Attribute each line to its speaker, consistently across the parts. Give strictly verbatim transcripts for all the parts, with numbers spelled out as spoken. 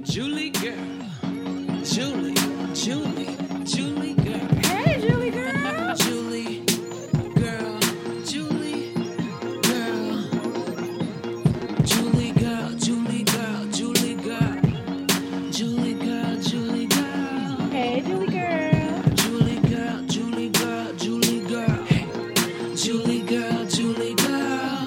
Speaker 1: Julie girl. Julie, Julie, Julie girl.
Speaker 2: Hey, Julie girl.
Speaker 1: Julie girl. Julie girl. Julie girl. Julie girl. Julie girl. Julie girl. Julie girl.
Speaker 2: Hey, Julie girl.
Speaker 1: Julie girl. Julie girl. Julie girl. Hey. Julie girl. Julie girl.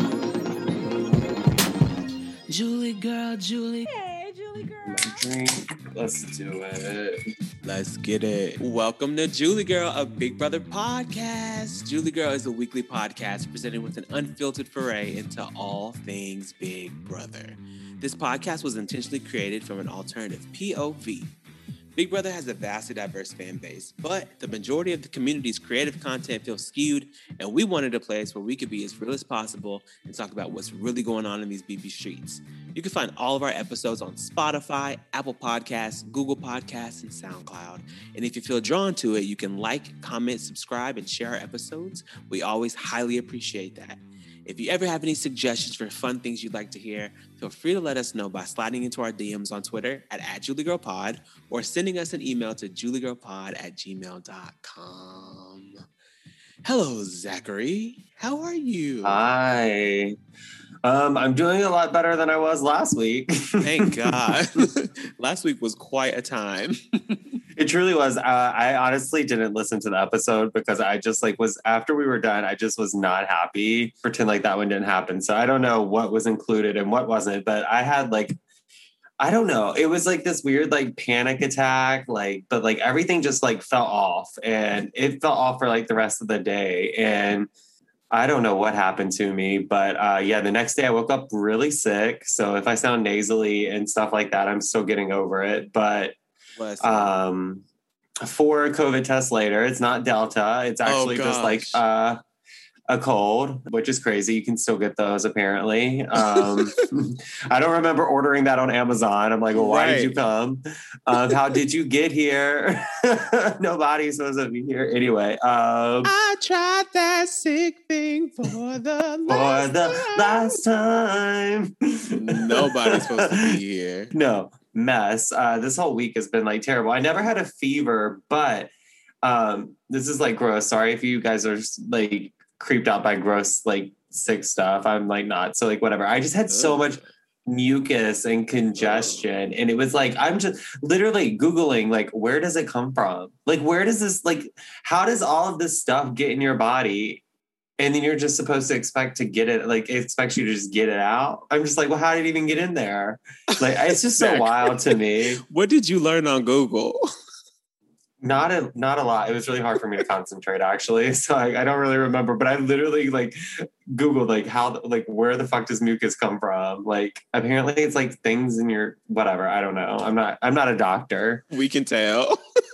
Speaker 1: Julie girl. Julie.
Speaker 2: Hey, Julie girl.
Speaker 3: Drink. Let's do it.
Speaker 1: Let's get it. Welcome to Julie Girl, a Big Brother podcast. Julie Girl is a weekly podcast presented with an unfiltered foray into all things Big Brother. This podcast was intentionally created from an alternative P O V. Big Brother has a vastly diverse fan base, but the majority of the community's creative content feels skewed, and we wanted a place where we could be as real as possible and talk about what's really going on in these B B streets. You can find all of our episodes on Spotify, Apple Podcasts, Google Podcasts, and SoundCloud. And if you feel drawn to it, you can like, comment, subscribe, and share our episodes. We always highly appreciate that. If you ever have any suggestions for fun things you'd like to hear, feel free to let us know by sliding into our D Ms on Twitter at, at JulieGirlPod or sending us an email to juliegirlpod at gmail dot com. Hello, Zachary. How are you?
Speaker 3: Hi. Um, I'm doing a lot better than I was last week.
Speaker 1: Thank God. Last week was quite a time.
Speaker 3: It truly was. Uh, I honestly didn't listen to the episode because I just like was after we were done, I just was not happy. Pretend like that one didn't happen. So I don't know what was included and what wasn't, but I had like, I don't know. It was like this weird like panic attack, like, but like everything just like fell off and it fell off for like the rest of the day. And I don't know what happened to me, but uh, yeah, the next day I woke up really sick. So if I sound nasally and stuff like that, I'm still getting over it. But um, four COVID tests later, it's not Delta. It's actually oh, just like uh, a cold, which is crazy. You can still get those apparently. Um, I don't remember ordering that on Amazon. I'm like, well, why right. did you come? Um, how did you get here? Nobody's supposed to be here. Anyway. Um,
Speaker 1: I tried that sick thing for the last
Speaker 3: For the
Speaker 1: time.
Speaker 3: last time.
Speaker 1: Nobody's supposed to be here.
Speaker 3: No, mess. Uh, this whole week has been like terrible. I never had a fever, but um, this is like gross. Sorry if you guys are like creeped out by gross, like sick stuff. I'm like not. So like whatever. I just had so much mucus and congestion. And it was like, I'm just literally Googling, like, where does it come from? Like, where does this, like, how does all of this stuff get in your body? And then you're just supposed to expect to get it, like, it expects you to just get it out. I'm just like, well, how did it even get in there? Like, it's just so wild to me.
Speaker 1: What did you learn on Google?
Speaker 3: Not a not a lot. It was really hard for me to concentrate, actually. So I, I don't really remember. But I literally like Googled like how like where the fuck does mucus come from? Like apparently it's like things in your whatever. I don't know. I'm not I'm not a doctor.
Speaker 1: We can tell.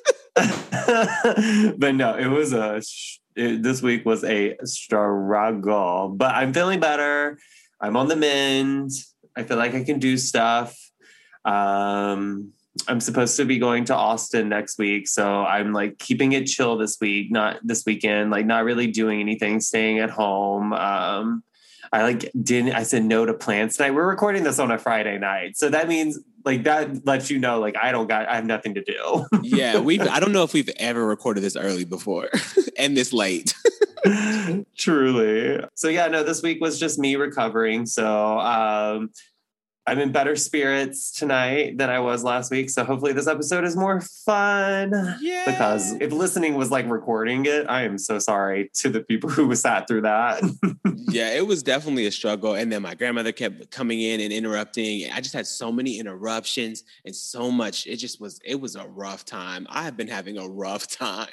Speaker 3: But no, it was a it, this week was a struggle. But I'm feeling better. I'm on the mend. I feel like I can do stuff. Um. I'm supposed to be going to Austin next week. So I'm like keeping it chill this week, not this weekend, like not really doing anything, staying at home. Um, I like didn't, I said no to plans tonight. We're recording this on a Friday night. So that means like that lets you know, like, I don't got, I have nothing to do.
Speaker 1: Yeah. We've, I don't know if we've ever recorded this early before and this late.
Speaker 3: Truly. So yeah, no, this week was just me recovering. So, um, I'm in better spirits tonight than I was last week. So hopefully this episode is more fun.
Speaker 1: Yeah.
Speaker 3: Because if listening was like recording it, I am so sorry to the people who sat through that.
Speaker 1: Yeah, it was definitely a struggle. And then my grandmother kept coming in and interrupting. I just had so many interruptions and so much. It just was, it was a rough time. I have been having a rough time.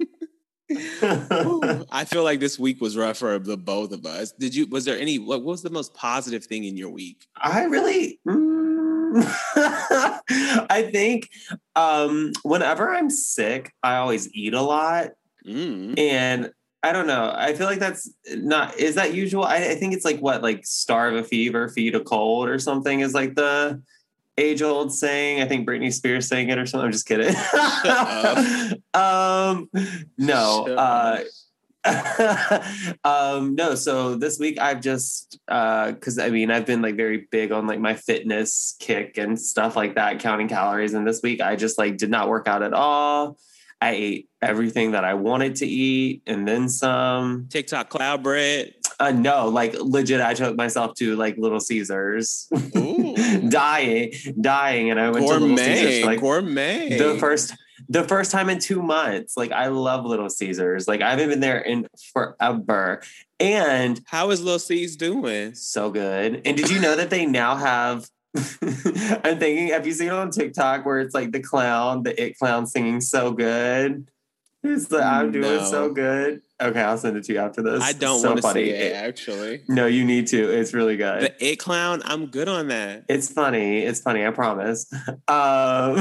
Speaker 1: Ooh, I feel like this week was rough for the both of us. Did you, was there any, what was the most positive thing in your week?
Speaker 3: I really, mm, I think um, whenever I'm sick, I always eat a lot.
Speaker 1: Mm.
Speaker 3: And I don't know. I feel like that's not, is that usual? I, I think it's like what, like starve a fever, feed a cold or something is like the age old saying. I think Britney Spears sang it or something. I'm just kidding. um, no, uh, um, no, so this week I've just uh because I mean I've been like very big on like my fitness kick and stuff like that, counting calories. And this week I just like did not work out at all. I ate everything that I wanted to eat and then some.
Speaker 1: TikTok cloud bread.
Speaker 3: Uh, no, like legit, I took myself to like Little Caesars, dying, dying, and I went
Speaker 1: gourmet,
Speaker 3: to Little Caesars for, like
Speaker 1: gourmet.
Speaker 3: the first, the first time in two months. Like I love Little Caesars. Like I haven't been there in forever. And
Speaker 1: how is Little C's doing?
Speaker 3: So good. And did you know that they now have? I'm thinking, have you seen it on TikTok where it's like the clown, the It clown singing so good? It's the I'm doing
Speaker 1: No.
Speaker 3: so good. Okay, I'll send it to you after this.
Speaker 1: I don't
Speaker 3: so
Speaker 1: want to
Speaker 3: funny.
Speaker 1: see it, actually.
Speaker 3: No, you need to. It's really good.
Speaker 1: The It clown, I'm good on that.
Speaker 3: It's funny. It's funny. I promise. Um,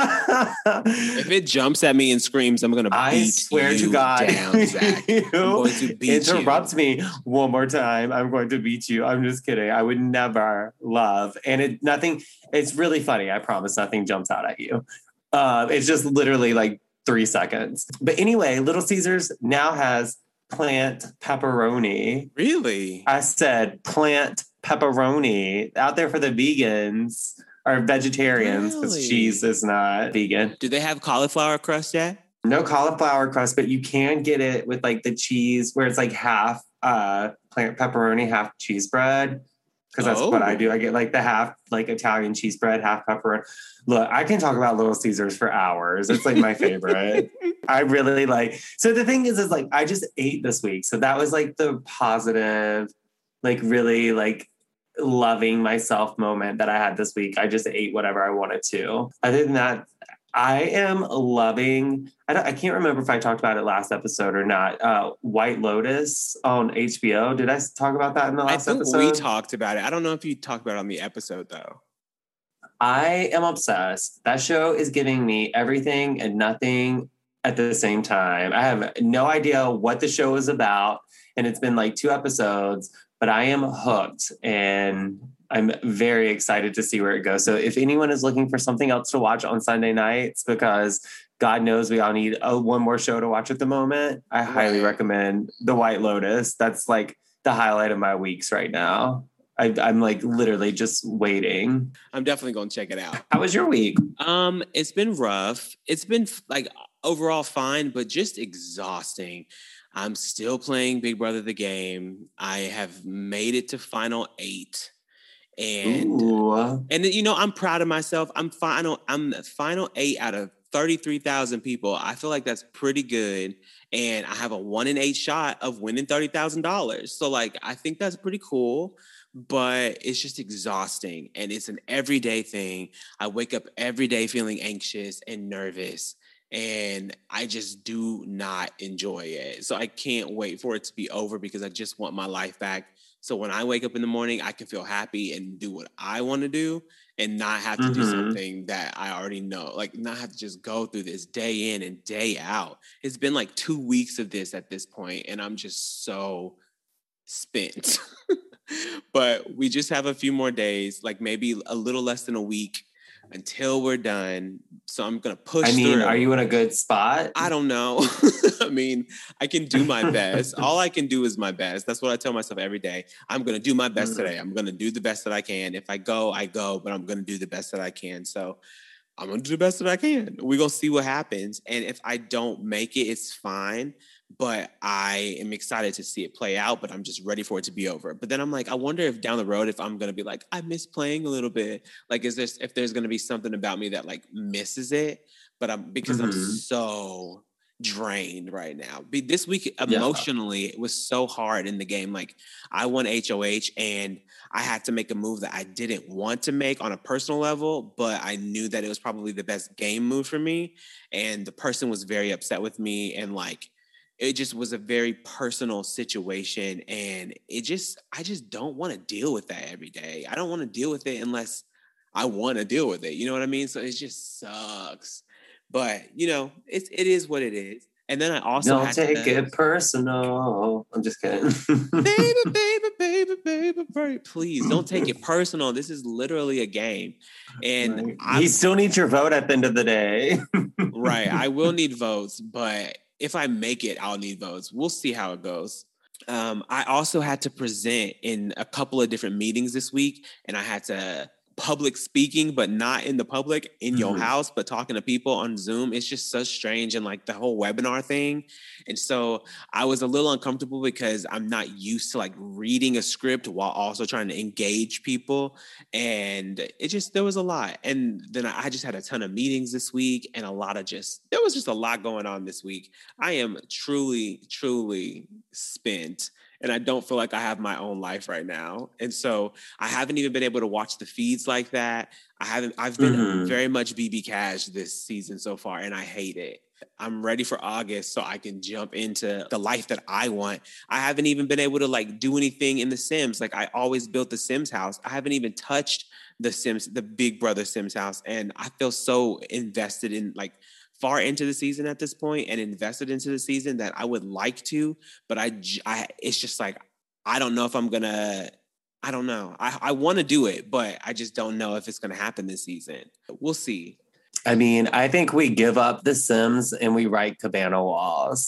Speaker 1: if it jumps at me and screams, I'm going to beat
Speaker 3: I swear
Speaker 1: you
Speaker 3: to God,
Speaker 1: down, Zach. I'm going to beat
Speaker 3: interrupt
Speaker 1: you.
Speaker 3: me one more time. I'm going to beat you. I'm just kidding. I would never love. And it nothing. It's really funny. I promise. Nothing jumps out at you. Uh, it's just literally like three seconds. But anyway, Little Caesars now has plant pepperoni.
Speaker 1: Really?
Speaker 3: I said plant pepperoni out there for the vegans or vegetarians because
Speaker 1: Really?
Speaker 3: cheese is not vegan.
Speaker 1: Do they have cauliflower crust yet?
Speaker 3: No cauliflower crust, but you can get it with like the cheese where it's like half uh, plant pepperoni, half cheese bread. Because that's
Speaker 1: Oh.
Speaker 3: what I do. I get like the half like Italian cheese bread, half pepperoni. Look, I can talk about Little Caesars for hours. It's like my favorite. I really like. So the thing is, is like I just ate this week. So that was like the positive, like really like loving myself moment that I had this week. I just ate whatever I wanted to. Other than that, I am loving. I don't, I can't remember if I talked about it last episode or not. Uh, White Lotus on H B O. Did I talk about that in the
Speaker 1: I
Speaker 3: last
Speaker 1: think
Speaker 3: episode?
Speaker 1: we talked about it. I don't know if you talked about it on the episode, though.
Speaker 3: I am obsessed. That show is giving me everything and nothing at the same time. I have no idea what the show is about, and it's been like two episodes, but I am hooked and I'm very excited to see where it goes. So if anyone is looking for something else to watch on Sunday nights, because God knows we all need a, one more show to watch at the moment, I highly
Speaker 1: Right.
Speaker 3: recommend The White Lotus. That's like the highlight of my weeks right now. I, I'm like literally just waiting.
Speaker 1: I'm definitely going to check it out.
Speaker 3: How was your week?
Speaker 1: Um, it's been rough. It's been like overall fine, but just exhausting. I'm still playing Big Brother the game. I have made it to final eight. And
Speaker 3: Ooh.
Speaker 1: and you know, I'm proud of myself. I'm final, I'm the final eight out of thirty-three thousand people. I feel like that's pretty good. And I have a one in eight shot of winning thirty thousand dollars. So like, I think that's pretty cool, but it's just exhausting. And it's an everyday thing. I wake up every day feeling anxious and nervous. And I just do not enjoy it. So I can't wait for it to be over because I just want my life back. So when I wake up in the morning, I can feel happy and do what I want to do and not have to
Speaker 3: Mm-hmm.
Speaker 1: do something that I already know, like not have to just go through this day in and day out. It's been like two weeks of this at this point, and I'm just so spent. But we just have a few more days, like maybe a little less than a week until we're done. So I'm going to push
Speaker 3: I mean,
Speaker 1: through.
Speaker 3: are you in a good spot?
Speaker 1: I don't know. I mean, I can do my best. All I can do is my best. That's what I tell myself every day. I'm going to do my best
Speaker 3: Mm.
Speaker 1: today. I'm going to do the best that I can. If I go, I go, but I'm going to do the best that I can. So I'm going to do the best that I can. We're going to see what happens. And if I don't make it, it's fine. But I am excited to see it play out, but I'm just ready for it to be over. But then I'm like, I wonder if down the road, if I'm going to be like, I miss playing a little bit. Like, is this, if there's going to be something about me that like misses it, but I'm, because
Speaker 3: Mhm.
Speaker 1: I'm so drained right now. Be, this week, emotionally, it was so hard in the game. Like I won H O H and I had to make a move that I didn't want to make on a personal level, but I knew that it was probably the best game move for me. And the person was very upset with me, and like, it just was a very personal situation. And it just, I just don't want to deal with that every day. I don't want to deal with it unless I want to deal with it. You know what I mean? So it just sucks. But, you know, it's, it is what it is. And then I also
Speaker 3: Don't
Speaker 1: had
Speaker 3: take
Speaker 1: to,
Speaker 3: it personal. I'm just kidding.
Speaker 1: baby, baby, baby, baby, baby, please don't take it personal. This is literally a game. And
Speaker 3: Right.
Speaker 1: I'm,
Speaker 3: You still need your vote at the end of the day.
Speaker 1: right, I will need votes, but if I make it, I'll need votes. We'll see how it goes. Um, I also had to present in a couple of different meetings this week, and I had to public speaking, but not in the public, in mm-hmm. your house, but talking to people on Zoom. It's just so strange, and like the whole webinar thing. And so I was a little uncomfortable because I'm not used to like reading a script while also trying to engage people. And it just, there was a lot. And then I just had a ton of meetings this week, and a lot of just, there was just a lot going on this week. I am truly, truly spent. And I don't feel like I have my own life right now. And so I haven't even been able to watch the feeds like that. I haven't, I've been mm-hmm. very much B B Cash this season so far, and I hate it. I'm ready for August so I can jump into the life that I want. I haven't even been able to like do anything in The Sims. Like I always built the Sims house. I haven't even touched the Sims, the Big Brother Sims house. And I feel so invested in like, far into the season at this point and invested into the season that I would like to, but I, I it's just like, I don't know if I'm gonna, I don't know. I, I want to do it, but I just don't know if it's going to happen this season. We'll see.
Speaker 3: I mean, I think we give up The Sims and we write Cabana Walls.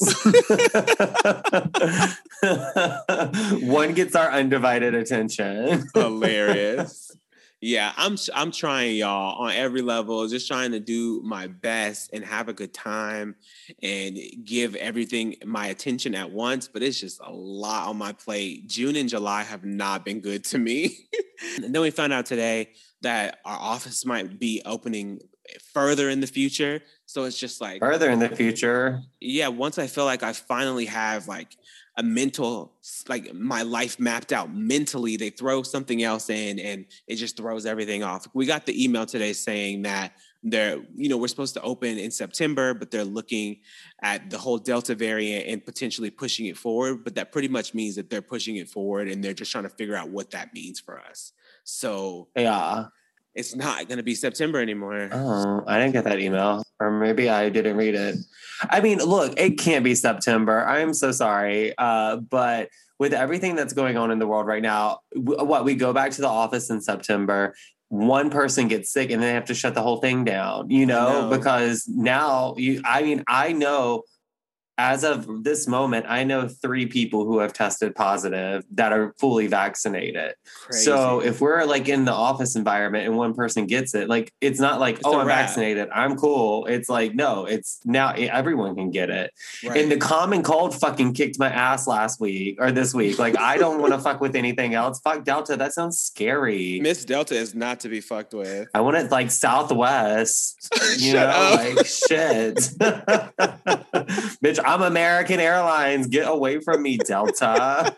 Speaker 3: One gets our undivided attention.
Speaker 1: Hilarious. Yeah, I'm I'm trying, y'all, on every level, just trying to do my best and have a good time and give everything my attention at once. But it's just a lot on my plate. June and July have not been good to me. And then we found out today that our office might be opening further in the future. So it's just like...
Speaker 3: Further in the future?
Speaker 1: Yeah, once I feel like I finally have like a mental, like my life mapped out mentally, they throw something else in and it just throws everything off. We got the email today saying that they're, you know, we're supposed to open in September, but they're looking at the whole Delta variant and potentially pushing it forward. But that pretty much means that they're pushing it forward and they're just trying to figure out what that means for us. So
Speaker 3: yeah,
Speaker 1: it's not going to be September anymore.
Speaker 3: Oh, I didn't get that email. Or maybe I didn't read it. I mean, look, it can't be September. I am so sorry. Uh, but with everything that's going on in the world right now, w- what we go back to the office in September, one person gets sick and they have to shut the whole thing down, you know, know. because now you, I mean, I know as of this moment, I know three people who have tested positive that are fully vaccinated. Crazy. So if we're like in the office environment and one person gets it, like, it's not like, it's oh, I'm wrap. vaccinated, I'm cool. It's like, no, it's now everyone can get it. Right. And the common cold fucking kicked my ass last week or this week. Like, I don't want to fuck with anything else. Fuck Delta. That sounds scary.
Speaker 1: Miss Delta is not to be fucked with.
Speaker 3: I want it like Southwest, you know,
Speaker 1: up.
Speaker 3: like shit. Bitch, I'm American Airlines. Get away from me, Delta.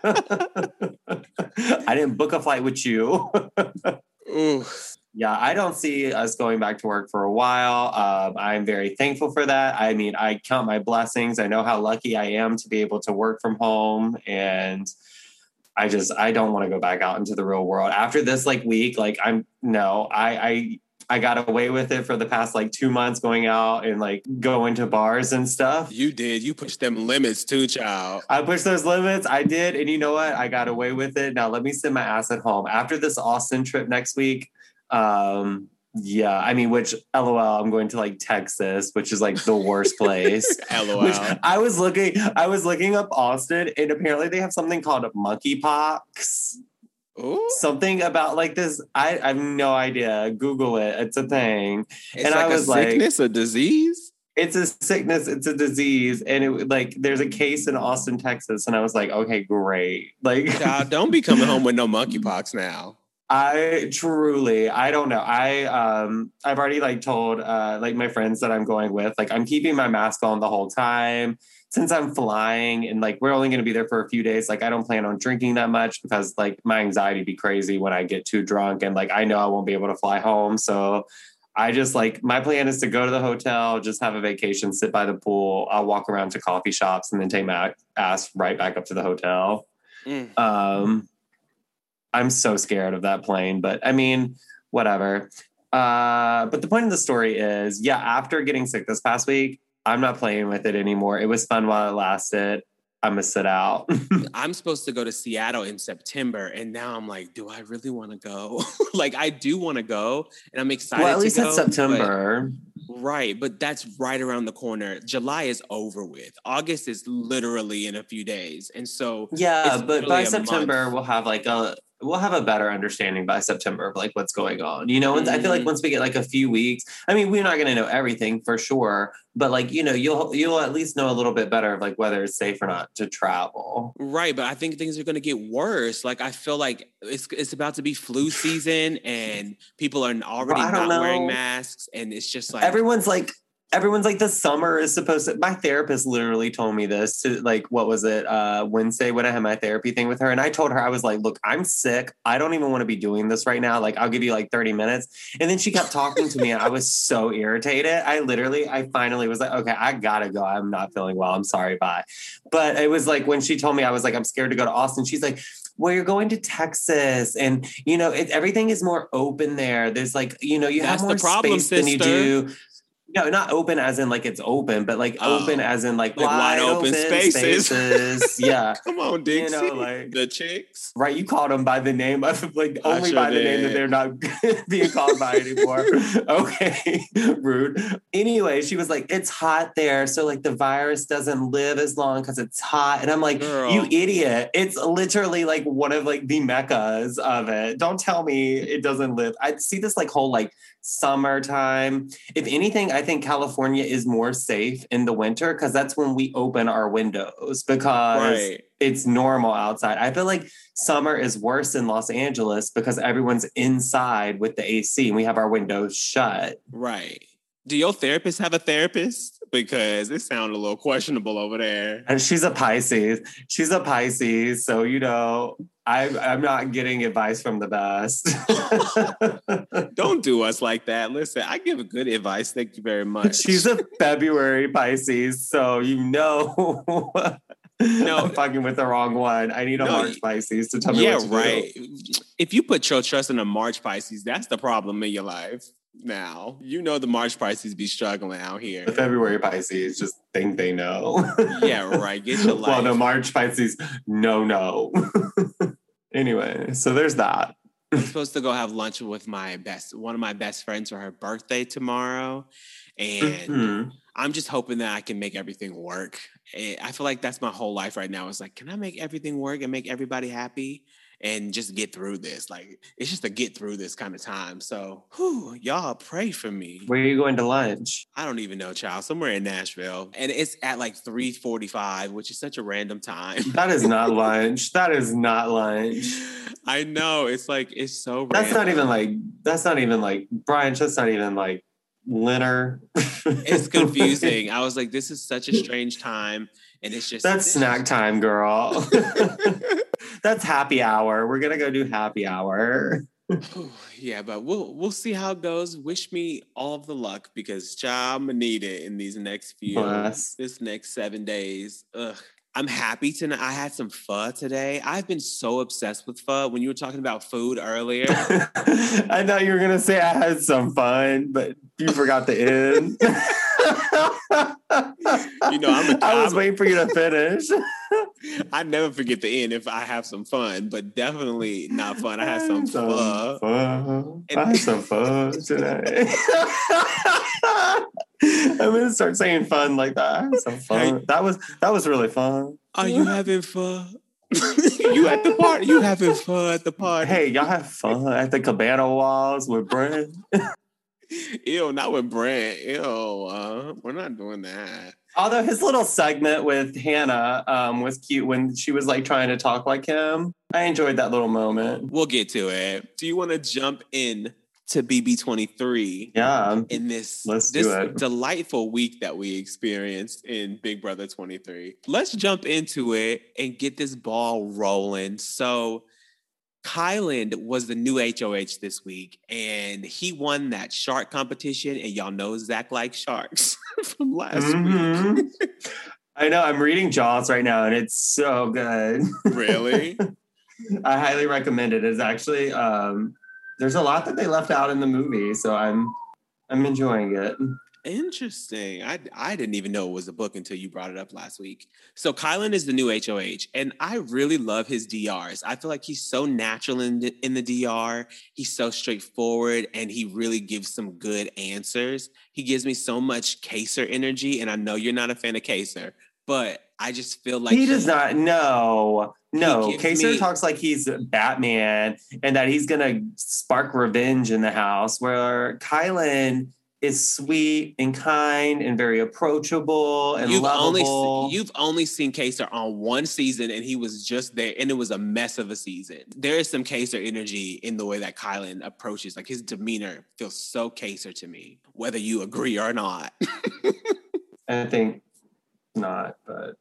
Speaker 3: I didn't book a flight with you.
Speaker 1: Ooh.
Speaker 3: Yeah, I don't see us going back to work for a while. Um, I'm very thankful for that. I mean, I count my blessings. I know how lucky I am to be able to work from home. And I just, I don't want to go back out into the real world. After this like week, like I'm, no, I, I, I got away with it for the past like two months going out and like going to bars and stuff.
Speaker 1: You did. You pushed them limits too, child.
Speaker 3: I pushed those limits. I did. And you know what? I got away with it. Now let me sit my ass at home. After this Austin trip next week, um, yeah, I mean, which L O L, I'm going to like Texas, which is like the worst place.
Speaker 1: L O L.
Speaker 3: Which I was looking, I was looking up Austin and apparently they have something called monkeypox.
Speaker 1: Ooh.
Speaker 3: Something about like this. I, I have no idea. Google it. It's a thing.
Speaker 1: It's
Speaker 3: and
Speaker 1: like
Speaker 3: I was
Speaker 1: a sickness,
Speaker 3: like,
Speaker 1: a disease.
Speaker 3: It's a sickness. It's a disease. And it like, there's a case in Austin, Texas. And I was like, okay, great. Like,
Speaker 1: Child, don't be coming home with no monkeypox now.
Speaker 3: I truly, I don't know. I, um, I've already like told, uh, like my friends that I'm going with, like, I'm keeping my mask on the whole time. Since I'm flying and like we're only going to be there for a few days, like I don't plan on drinking that much because like my anxiety be crazy when I get too drunk and like I know I won't be able to fly home. So I just like my plan is to go to the hotel, just have a vacation, sit by the pool. I'll walk around to coffee shops and then take my ass right back up to the hotel. Mm. Um, I'm so scared of that plane, but I mean, whatever. Uh, but the point of the story is, yeah, after getting sick this past week, I'm not playing with it anymore. It was fun while it lasted. I'm going to sit out.
Speaker 1: I'm supposed to go to Seattle in September. And now I'm like, do I really want to go? Like, I do want to go. And I'm excited
Speaker 3: well, at least
Speaker 1: to go,
Speaker 3: it's September.
Speaker 1: Right, but that's right around the corner. July is over with. August is literally in a few days. And so
Speaker 3: Yeah,
Speaker 1: it's
Speaker 3: but by
Speaker 1: literally a
Speaker 3: September
Speaker 1: month.
Speaker 3: we'll have like a we'll have a better understanding by September of like what's going on. You know, and I feel like
Speaker 1: Mhm.
Speaker 3: once we get like a few weeks, I mean, we're not going to know everything for sure, but like, you know, you'll you'll at least know a little bit better of like whether it's safe or not to travel.
Speaker 1: Right, but I think things are going to get worse. Like I feel like it's it's about to be flu season and people are already
Speaker 3: I don't
Speaker 1: not wearing
Speaker 3: know.
Speaker 1: masks and it's just like
Speaker 3: Everyone's like everyone's like the summer is supposed to my therapist literally told me this to like what was it uh Wednesday when I had my therapy thing with her, and I told her, I was like, look, I'm sick, I don't even want to be doing this right now, like I'll give you like thirty minutes. And then she kept talking to me and I was so irritated. I literally I finally was like, okay, I gotta go, I'm not feeling well, I'm sorry, bye. But it was like when she told me, I was like, I'm scared to go to Austin. She's like, well, you're going to Texas and you know it, everything is more open there, there's like, you know, you
Speaker 1: that's
Speaker 3: have
Speaker 1: the
Speaker 3: more
Speaker 1: problem,
Speaker 3: space than you
Speaker 1: sister.
Speaker 3: do. No, not open as in like it's open, but like
Speaker 1: Oh,
Speaker 3: open as in like,
Speaker 1: like
Speaker 3: wide,
Speaker 1: wide open
Speaker 3: open
Speaker 1: spaces.
Speaker 3: spaces. Yeah.
Speaker 1: Come on,
Speaker 3: You
Speaker 1: Dixie.
Speaker 3: know, like
Speaker 1: the chicks.
Speaker 3: right, you called them by the name of like
Speaker 1: I
Speaker 3: only
Speaker 1: sure
Speaker 3: by the name that
Speaker 1: did.
Speaker 3: they're not being called by anymore. Okay, rude. Anyway, she was like, it's hot there, so like the virus doesn't live as long because it's hot. And I'm like,
Speaker 1: Girl.
Speaker 3: you idiot! It's literally like one of like the meccas of it. Don't tell me it doesn't live. I see this like whole like summertime. If anything, I think California is more safe in the winter because that's when we open our windows because
Speaker 1: Right.
Speaker 3: it's normal outside. I feel like summer is worse in Los Angeles because everyone's inside with the A C and we have our windows shut.
Speaker 1: Right. Do your therapist have a therapist? Because it sounded a little questionable over there.
Speaker 3: And she's a Pisces. She's a Pisces. So, you know, I, I'm not getting advice from the best.
Speaker 1: Don't do us like that. Listen, I give good advice. Thank you very much.
Speaker 3: She's a February Pisces. So, you know,
Speaker 1: No.
Speaker 3: I'm fucking with the wrong one. I need a
Speaker 1: No,
Speaker 3: March Pisces to tell me
Speaker 1: yeah,
Speaker 3: what to
Speaker 1: right.
Speaker 3: do.
Speaker 1: If you put your trust in a March Pisces, that's the problem in your life. Now, you know the March Pisces be struggling out here.
Speaker 3: The February Pisces just think they know.
Speaker 1: Yeah, right. Get your life.
Speaker 3: Well, the March Pisces, no, no. Anyway, so there's that.
Speaker 1: I'm supposed to go have lunch with my best, one of my best friends for her birthday tomorrow. And
Speaker 3: Mhm.
Speaker 1: I'm just hoping that I can make everything work. I feel like that's my whole life right now. It's like, can I make everything work and make everybody happy and just get through this? Like, it's just a get through this kind of time. So, whew, y'all pray for me.
Speaker 3: Where are you going to lunch?
Speaker 1: I don't even know, child. Somewhere in Nashville. And it's at like three forty-five, which is such a random time.
Speaker 3: That is not lunch. That is not lunch.
Speaker 1: I know. It's like, it's so random.
Speaker 3: That's not even like, that's not even like brunch. That's not even like dinner.
Speaker 1: It's confusing. I was like, this is such a strange time. And it's just.
Speaker 3: That's snack time, girl. That's happy hour. We're going to go do happy hour.
Speaker 1: Yeah, but we'll we'll see how it goes. Wish me all of the luck because child, I'm gonna need it in these next few,
Speaker 3: Bless.
Speaker 1: this next seven days. Ugh. I'm happy tonight. I had some pho today. I've been so obsessed with pho. When you were talking about food earlier,
Speaker 3: I thought you were gonna say I had some fun, but you forgot the end.
Speaker 1: You know, I'm a,
Speaker 3: I was
Speaker 1: I'm,
Speaker 3: waiting for you to finish.
Speaker 1: I never forget the end if I have some fun, but definitely not fun. I had some pho.
Speaker 3: fun.
Speaker 1: And-
Speaker 3: I had some fun today. I'm gonna start saying fun like that. I had some fun.
Speaker 1: Hey.
Speaker 3: That was that was really fun.
Speaker 1: Are you having pho? You at the party? You having fun at the party?
Speaker 3: Hey, y'all have fun at the cabana walls with Brent.
Speaker 1: Ew, not with Brent. Ew, uh, we're not doing that.
Speaker 3: Although his little segment with Hannah um, was cute when she was like trying to talk like him. I enjoyed that little moment.
Speaker 1: We'll get to it. Do you want to jump in to B B twenty-three?
Speaker 3: Yeah.
Speaker 1: In this,
Speaker 3: Let's
Speaker 1: this
Speaker 3: do it.
Speaker 1: delightful week that we experienced in Big Brother twenty-three. Let's jump into it and get this ball rolling. So Kyland was the new H O H this week, and he won that shark competition. And y'all know Zach likes sharks from last
Speaker 3: Mhm.
Speaker 1: week.
Speaker 3: I know. I'm reading Jaws right now, and it's so good.
Speaker 1: Really?
Speaker 3: I highly recommend it. It's actually um, there's a lot that they left out in the movie, so I'm I'm enjoying it.
Speaker 1: Interesting. I, I didn't even know it was a book until you brought it up last week. So Kylan is the new H O H, and I really love his D Rs. I feel like he's so natural in the, in the D R. He's so straightforward, and he really gives some good answers. He gives me so much Kaser energy, and I know you're not a fan of Kaser, but I just feel like
Speaker 3: he does not. No, no. Kaser
Speaker 1: me,
Speaker 3: talks like he's Batman and that he's gonna spark revenge in the house. Where Kylan is sweet and kind and very approachable and
Speaker 1: you've
Speaker 3: lovable.
Speaker 1: Only, you've only seen Kaser on one season, and he was just there, and it was a mess of a season. There is some Kaser energy in the way that Kylan approaches. Like his demeanor feels so Kaser to me, whether you agree or not.
Speaker 3: I think not, but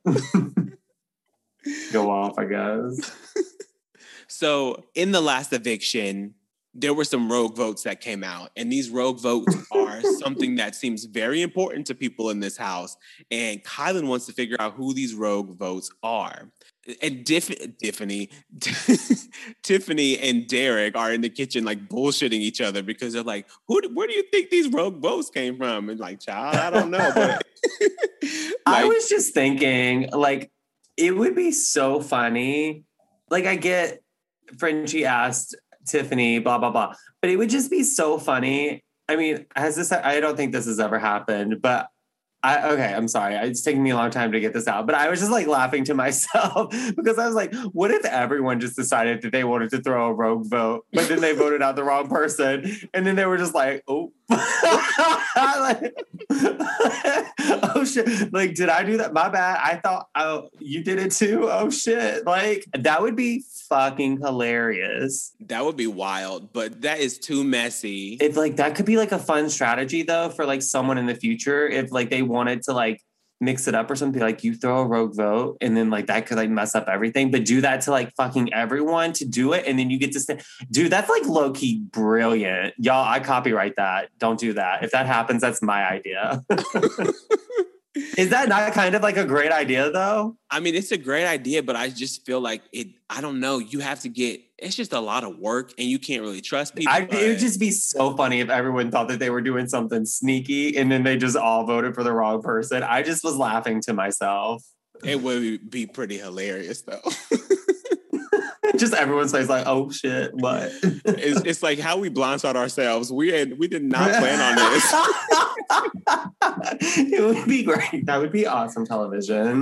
Speaker 3: go off, I guess.
Speaker 1: So in the last eviction, there were some rogue votes that came out, and these rogue votes are something that seems very important to people in this house. And Kylan wants to figure out who these rogue votes are. And Diff- Tiffany, Tiffany and Derek are in the kitchen like bullshitting each other because they're like, "Who? Where do you think these rogue votes came from?" And like, child, I don't know. But
Speaker 3: like, I was just thinking, like, it would be so funny. Like, I get Frenchie asked Tiffany, blah, blah, blah. But it would just be so funny. I mean, has this, I don't think this has ever happened, but I, okay, I'm sorry. It's taking me a long time to get this out, but I was just like laughing to myself because I was like, what if everyone just decided that they wanted to throw a rogue vote, but then they voted out the wrong person. And then they were just like, oh, like, oh shit. Like, did I do that? My bad. I thought, oh, you did it too. Oh shit. Like that would be fucking hilarious.
Speaker 1: That would be wild, but that is too messy.
Speaker 3: If like, that could be like a fun strategy though, for like someone in the future. If like they wanted to like mix it up or something, like you throw a rogue vote and then like that could like mess up everything, but do that to like fucking everyone to do it. And then you get to say, dude, that's like low key brilliant. Y'all, I copyright that. Don't do that. If that happens, that's my idea. Is that not kind of like a great idea though?
Speaker 1: I mean, it's a great idea, but I just feel like it, I don't know. You have to get, it's just a lot of work and you can't really trust people.
Speaker 3: I, it would just be so funny if everyone thought that they were doing something sneaky and then they just all voted for the wrong person. I just was laughing to myself.
Speaker 1: It would be pretty hilarious though.
Speaker 3: Just everyone's face like, oh shit, what?
Speaker 1: It's, it's like how we blindside ourselves. We had, we did not plan on
Speaker 3: this. It would be great. That would be awesome television.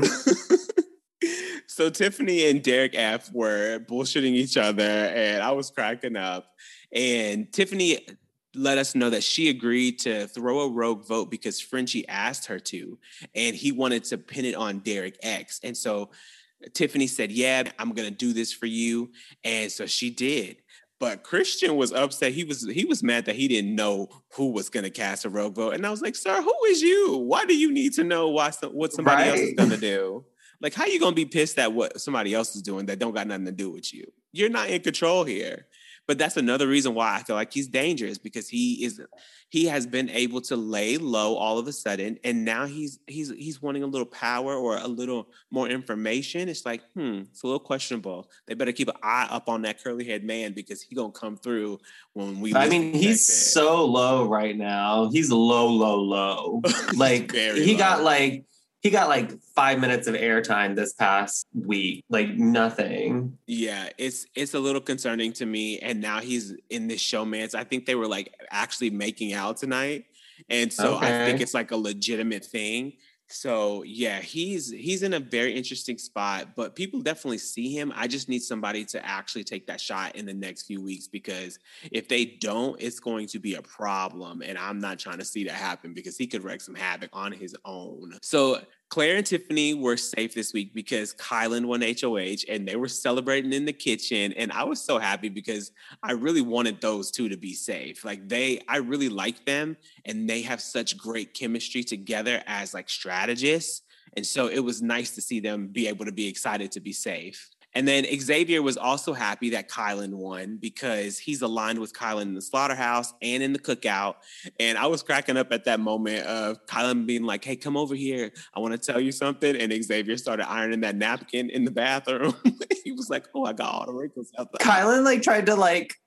Speaker 1: So Tiffany and Derek F were bullshitting each other and I was cracking up. And Tiffany let us know that she agreed to throw a rogue vote because Frenchie asked her to, and he wanted to pin it on Derek X. And so Tiffany said, yeah, I'm going to do this for you. And so she did. But Christian was upset. He was he was mad that he didn't know who was going to cast a rogue vote. And I was like, sir, who is you? Why do you need to know why, what somebody right. else is going to do? Like, how you going to be pissed at what somebody else is doing that don't got nothing to do with you? You're not in control here. But that's another reason why I feel like he's dangerous, because he is he has been able to lay low all of a sudden, and now he's he's he's wanting a little power or a little more information. It's like, hmm, it's a little questionable. They better keep an eye up on that curly haired man because he gonna come through when we.
Speaker 3: I mean, he's so low right now. He's low, low, low. Like he low. got like. He got like five minutes of airtime this past week, like nothing.
Speaker 1: Yeah, it's it's a little concerning to me. And now he's in this showmance. I think they were like actually making out tonight. And so okay. I think it's like a legitimate thing. So yeah, he's he's in a very interesting spot, but people definitely see him. I just need somebody to actually take that shot in the next few weeks, because if they don't, it's going to be a problem. And I'm not trying to see that happen because he could wreak some havoc on his own. So Claire and Tiffany were safe this week because Kylan won H O H and they were celebrating in the kitchen. And I was so happy because I really wanted those two to be safe. Like they, I really like them and they have such great chemistry together as like strategists. And so it was nice to see them be able to be excited to be safe. And then Xavier was also happy that Kylan won because he's aligned with Kylan in the slaughterhouse and in the cookout. And I was cracking up at that moment of Kylan being like, hey, come over here. I want to tell you something. And Xavier started ironing that napkin in the bathroom. He was like, oh, I got all the wrinkles out there.
Speaker 3: Kylan like tried to like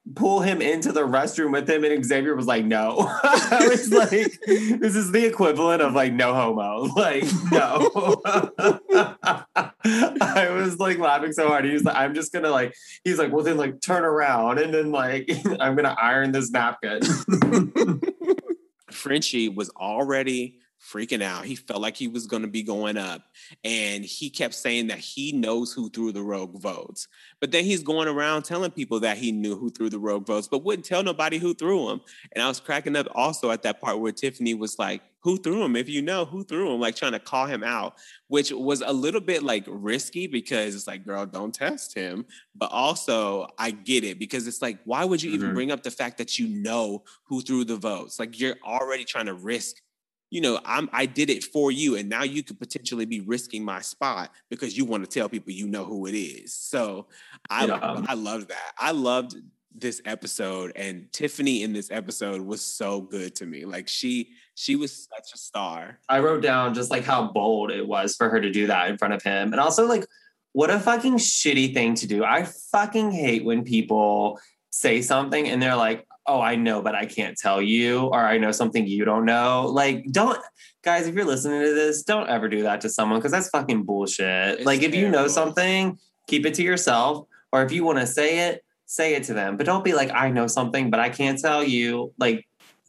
Speaker 3: pull him into the restroom with him, and Xavier was like, no. I was like, this is the equivalent of like no homo. Like, no. I was like laughing so hard. He was like, I'm just gonna like, he's like, well then like turn around and then like I'm gonna iron this napkin.
Speaker 1: Frenchie was already freaking out. He felt like he was going to be going up. And he kept saying that he knows who threw the rogue votes. But then he's going around telling people that he knew who threw the rogue votes, but wouldn't tell nobody who threw them. And I was cracking up also at that part where Tiffany was like, who threw him? If you know who threw him, like trying to call him out, which was a little bit like risky because it's like, girl, don't test him. But also I get it because it's like, why would you mm-hmm. even bring up the fact that you know who threw the votes? Like you're already trying to risk, you know, I'm, I did it for you. And now you could potentially be risking my spot because you want to tell people you know who it is. So I, yeah. I loved that. I loved this episode, and Tiffany in this episode was so good to me. Like she, she was such a star.
Speaker 3: I wrote down just like how bold it was for her to do that in front of him. And also like, what a fucking shitty thing to do. I fucking hate when people say something and they're like, oh, I know, but I can't tell you, or I know something you don't know. Like, don't, guys, if you're listening to this, don't ever do that to someone because that's fucking bullshit. It's like, terrible. If you know something, keep it to yourself, or if you want to say it, say it to them. But don't be like, I know something, but I can't tell you. Like,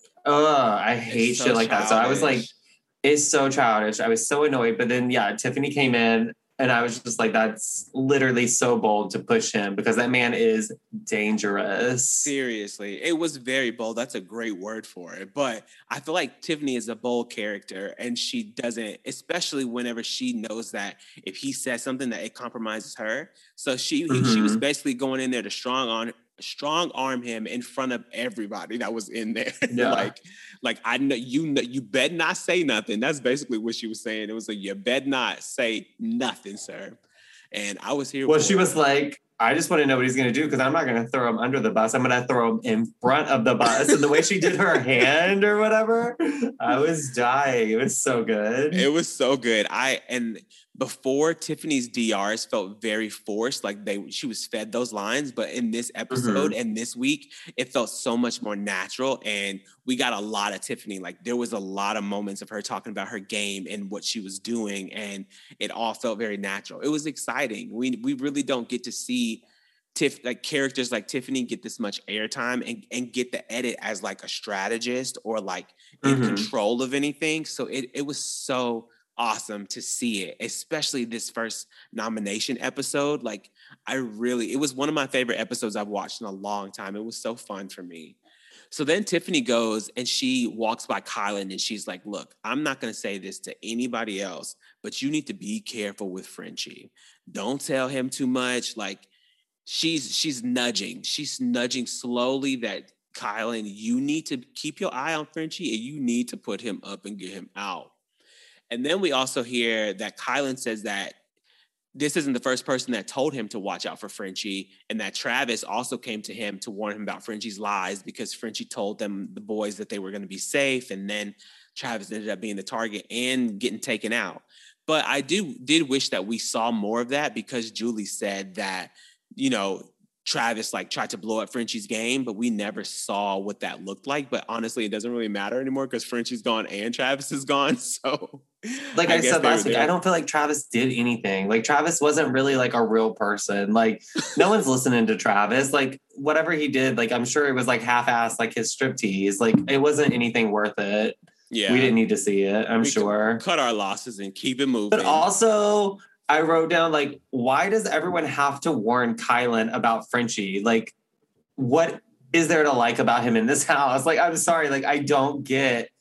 Speaker 3: ugh, I hate so shit like childish. That. So I was like, it's so childish. I was so annoyed. But then, yeah, Tiffany came in. And I was just like, that's literally so bold to push him because that man is dangerous.
Speaker 1: Seriously. It was very bold. That's a great word for it. But I feel like Tiffany is a bold character and she doesn't, especially whenever she knows that if he says something that it compromises her. So she mm-hmm. he, she was basically going in there to strong on strong arm him in front of everybody that was in there. Yeah. like, like I know you know, you bet not say nothing. That's basically what she was saying. It was like, you bet not say nothing, sir. And I was here.
Speaker 3: Well, she it. was like, I just want to know what he's going to do because I'm not going to throw him under the bus. I'm going to throw him in front of the bus. And the way she did her hand or whatever, I was dying. It was so good.
Speaker 1: It was so good. I and before Tiffany's D Rs felt very forced, like they she was fed those lines. But in this episode mm-hmm. and this week, it felt so much more natural. And we got a lot of Tiffany. Like there was a lot of moments of her talking about her game and what she was doing. And it all felt very natural. It was exciting. We we really don't get to see Tiff, like characters like Tiffany get this much airtime and, and get the edit as like a strategist or like in mm-hmm. control of anything. So it, it was so awesome to see it, especially this first nomination episode. Like I really, it was one of my favorite episodes I've watched in a long time. It was so fun for me. So then Tiffany goes and she walks by Kyland and she's like, look, I'm not going to say this to anybody else, but you need to be careful with Frenchie. Don't tell him too much. Like, She's she's nudging. She's nudging slowly that Kyland, you need to keep your eye on Frenchie and you need to put him up and get him out. And then we also hear that Kyland says that this isn't the first person that told him to watch out for Frenchie, and that Travis also came to him to warn him about Frenchie's lies because Frenchie told them, the boys, that they were going to be safe, and then Travis ended up being the target and getting taken out. But I do did wish that we saw more of that because Julie said that, you know, Travis like tried to blow up Frenchie's game, but we never saw what that looked like. But honestly, it doesn't really matter anymore because Frenchie's gone and Travis is gone. So
Speaker 3: like I, I said last week, I don't feel like Travis did anything. Like Travis wasn't really like a real person. Like no one's listening to Travis. Like whatever he did, like I'm sure it was like half-assed, like his striptease. Like it wasn't anything worth it. Yeah. We didn't need to see it, I'm we sure.
Speaker 1: Cut our losses and keep it moving.
Speaker 3: But also I wrote down, like, why does everyone have to warn Kyland about Frenchie? Like, what is there to like about him in this house? Like, I'm sorry. Like, I don't get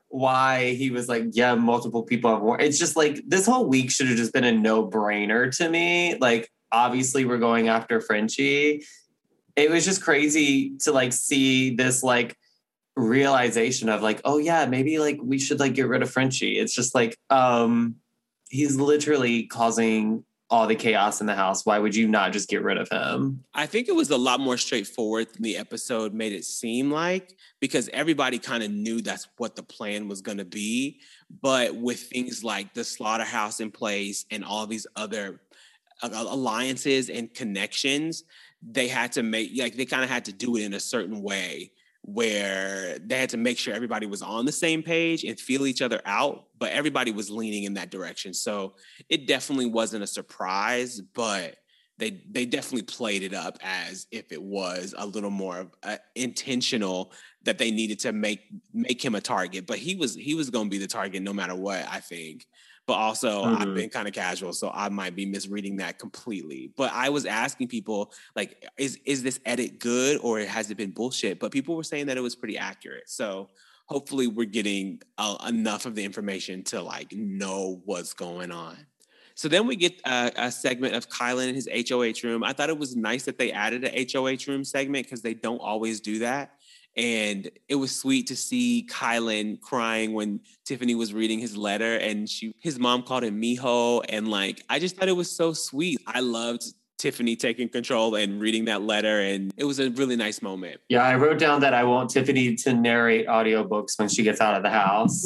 Speaker 3: why he was like, yeah, multiple people have warned. It's just like, this whole week should have just been a no-brainer to me. Like, obviously, we're going after Frenchie. It was just crazy to, like, see this, like, realization of, like, oh, yeah, maybe, like, we should, like, get rid of Frenchie. It's just like, um... he's literally causing all the chaos in the house. Why would you not just get rid of him?
Speaker 1: I think it was a lot more straightforward than the episode made it seem like, because everybody kind of knew that's what the plan was going to be. But with things like the slaughterhouse in place and all these other alliances and connections, they had to make, like, they kind of had to do it in a certain way where they had to make sure everybody was on the same page and feel each other out, but everybody was leaning in that direction. So it definitely wasn't a surprise, but they they definitely played it up as if it was a little more uh, intentional, that they needed to make make him a target. But he was he was going to be the target no matter what, I think. But also, mm-hmm. I've been kind of casual, so I might be misreading that completely. But I was asking people, like, is is this edit good or has it been bullshit? But people were saying that it was pretty accurate. So hopefully we're getting uh, enough of the information to, like, know what's going on. So then we get a, a segment of Kyland in his H O H room. I thought it was nice that they added an H O H room segment because they don't always do that. And it was sweet to see Kyland crying when Tiffany was reading his letter, and she, his mom called him Mijo. And, like, I just thought it was so sweet. I loved Tiffany taking control and reading that letter, and it was a really nice moment.
Speaker 3: Yeah, I wrote down that I want Tiffany to narrate audiobooks when she gets out of the house.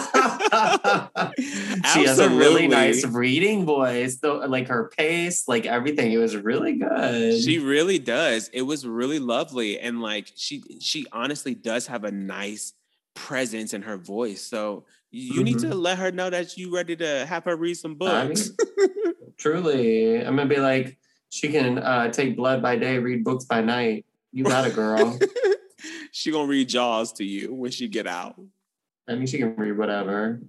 Speaker 3: She has a really nice reading voice, though, like her pace, like everything. It was really good.
Speaker 1: She really does. It was really lovely, and, like, she she honestly does have a nice presence in her voice. So you mm-hmm. need to let her know that you ready to have her read some books.
Speaker 3: I mean, truly, I'm gonna be like, she can uh, take blood by day, read books by night. You got it, girl.
Speaker 1: She gonna read Jaws to you when she get out.
Speaker 3: I mean, she can read whatever.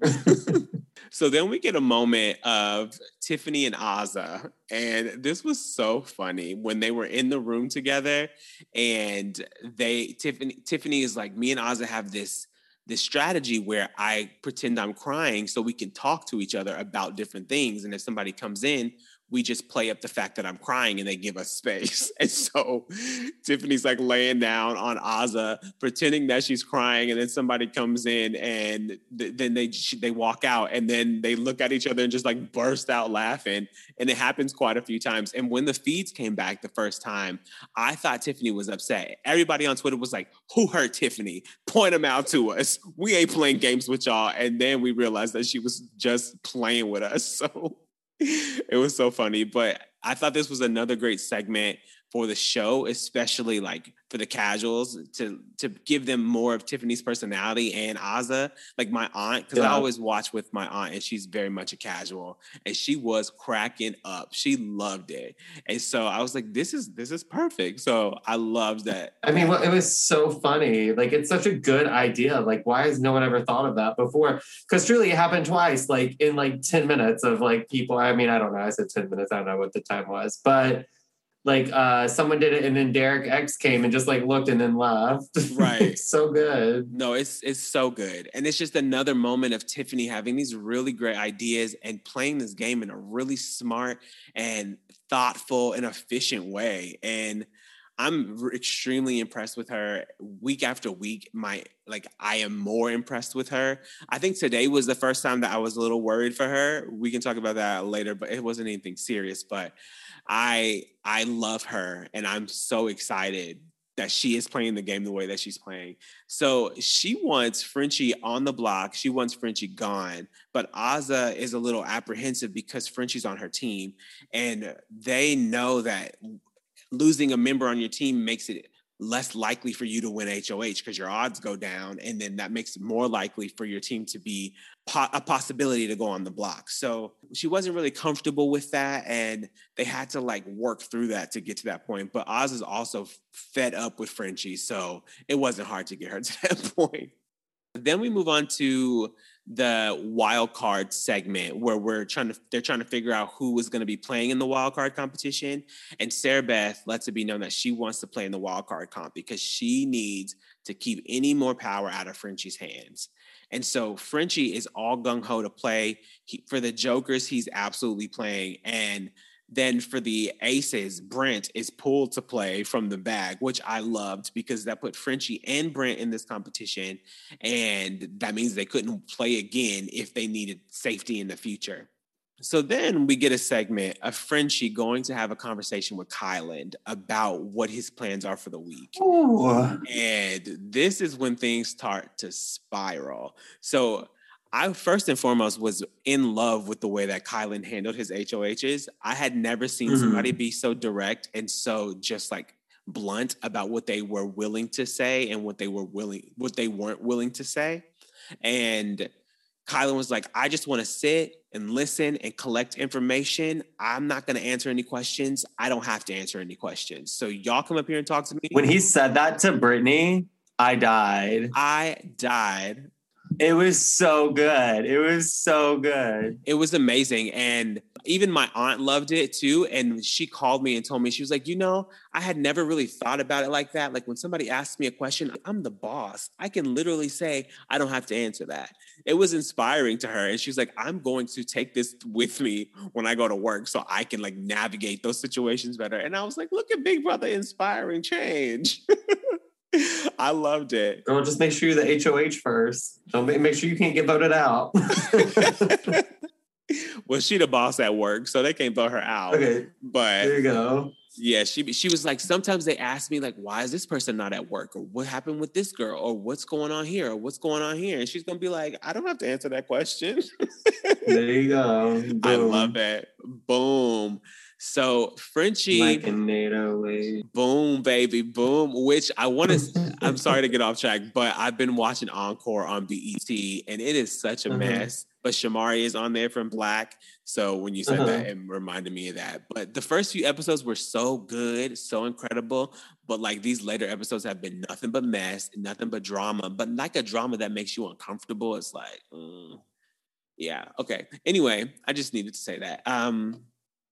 Speaker 1: So then we get a moment of Tiffany and Azah. And this was so funny when they were in the room together. And they, Tiffany, Tiffany is like, me and Azah have this, this strategy where I pretend I'm crying so we can talk to each other about different things. And if somebody comes in, we just play up the fact that I'm crying and they give us space. And so Tiffany's like laying down on Azah, pretending that she's crying. And then somebody comes in and th- then they she, they walk out and then they look at each other and just like burst out laughing. And it happens quite a few times. And when the feeds came back the first time, I thought Tiffany was upset. Everybody on Twitter was like, who hurt Tiffany? Point them out to us. We ain't playing games with y'all. And then we realized that she was just playing with us. So it was so funny, but I thought this was another great segment for the show, especially like for the casuals, to to give them more of Tiffany's personality and Azah, like my aunt, because yeah. I always watch with my aunt and she's very much a casual, and she was cracking up. She loved it. And so I was like, this is this is perfect. So I loved that.
Speaker 3: I mean, well, it was so funny. Like, it's such a good idea. Like, why has no one ever thought of that before? Because truly it happened twice, like in like ten minutes of like people. I mean, I don't know. I said ten minutes. I don't know what the time was, but like uh, someone did it and then Derek X came and just like looked and then left.
Speaker 1: Right.
Speaker 3: So good.
Speaker 1: No, it's it's so good. And it's just another moment of Tiffany having these really great ideas and playing this game in a really smart and thoughtful and efficient way. And I'm extremely impressed with her week after week. My like, I am more impressed with her. I think today was the first time that I was a little worried for her. We can talk about that later, but it wasn't anything serious. But I I love her, and I'm so excited that she is playing the game the way that she's playing. So she wants Frenchie on the block. She wants Frenchie gone. But Azah is a little apprehensive because Frenchie's on her team, and they know that losing a member on your team makes it less likely for you to win H O H because your odds go down. And then that makes it more likely for your team to be po- a possibility to go on the block. So she wasn't really comfortable with that. And they had to like work through that to get to that point. But Oz is also fed up with Frenchie. So it wasn't hard to get her to that point. Then we move on to the wild card segment where we're trying to, they're trying to figure out who is going to be playing in the wild card competition. And Sarah Beth lets it be known that she wants to play in the wild card comp because she needs to keep any more power out of Frenchie's hands. And so Frenchie is all gung-ho to play. He, for the Jokers, he's absolutely playing. And then for the aces, Brent is pulled to play from the bag, which I loved because that put Frenchie and Brent in this competition. And that means they couldn't play again if they needed safety in the future. So then we get a segment of Frenchie going to have a conversation with Kyland about what his plans are for the week. Ooh. And this is when things start to spiral. So I first and foremost was in love with the way that Kylan handled his H O Hs. I had never seen
Speaker 3: Mhm.
Speaker 1: somebody be so direct and so just like blunt about what they were willing to say and what they were willing, what they weren't willing to say. And Kylan was like, I just want to sit and listen and collect information. I'm not going to answer any questions. I don't have to answer any questions. So y'all come up here and talk to me.
Speaker 3: When he said that to Brittany, I died.
Speaker 1: I died.
Speaker 3: It was so good. It was so good.
Speaker 1: It was amazing. And even my aunt loved it too. And she called me and told me, she was like, you know, I had never really thought about it like that. Like when somebody asks me a question, I'm the boss. I can literally say, I don't have to answer that. It was inspiring to her. And she was like, I'm going to take this with me when I go to work so I can like navigate those situations better. And I was like, look at Big Brother inspiring change. I loved it.
Speaker 3: Girl, just make sure you're the H O H first. Don't make, make sure you can't get voted out.
Speaker 1: Well, she the boss at work, so they can't vote her out.
Speaker 3: Okay,
Speaker 1: but
Speaker 3: there you go.
Speaker 1: Yeah, she she was like, sometimes they ask me like, why is this person not at work? Or what happened with this girl? Or what's going on here? Or what's going on here? And she's going to be like, I don't have to answer that question.
Speaker 3: There you go. Boom.
Speaker 1: I love it. Boom. So Frenchie.
Speaker 3: Like a NATO way.
Speaker 1: Boom, baby, boom. Which I want to, I'm sorry to get off track, but I've been watching Encore on B E T and it is such a uh-huh. mess. But Shamari is on there from Black. So when you said uh-huh. that, it reminded me of that. But the first few episodes were so good, so incredible. But like these later episodes have been nothing but mess, nothing but drama. But like a drama that makes you uncomfortable. It's like, mm, yeah, okay. Anyway, I just needed to say that. Um,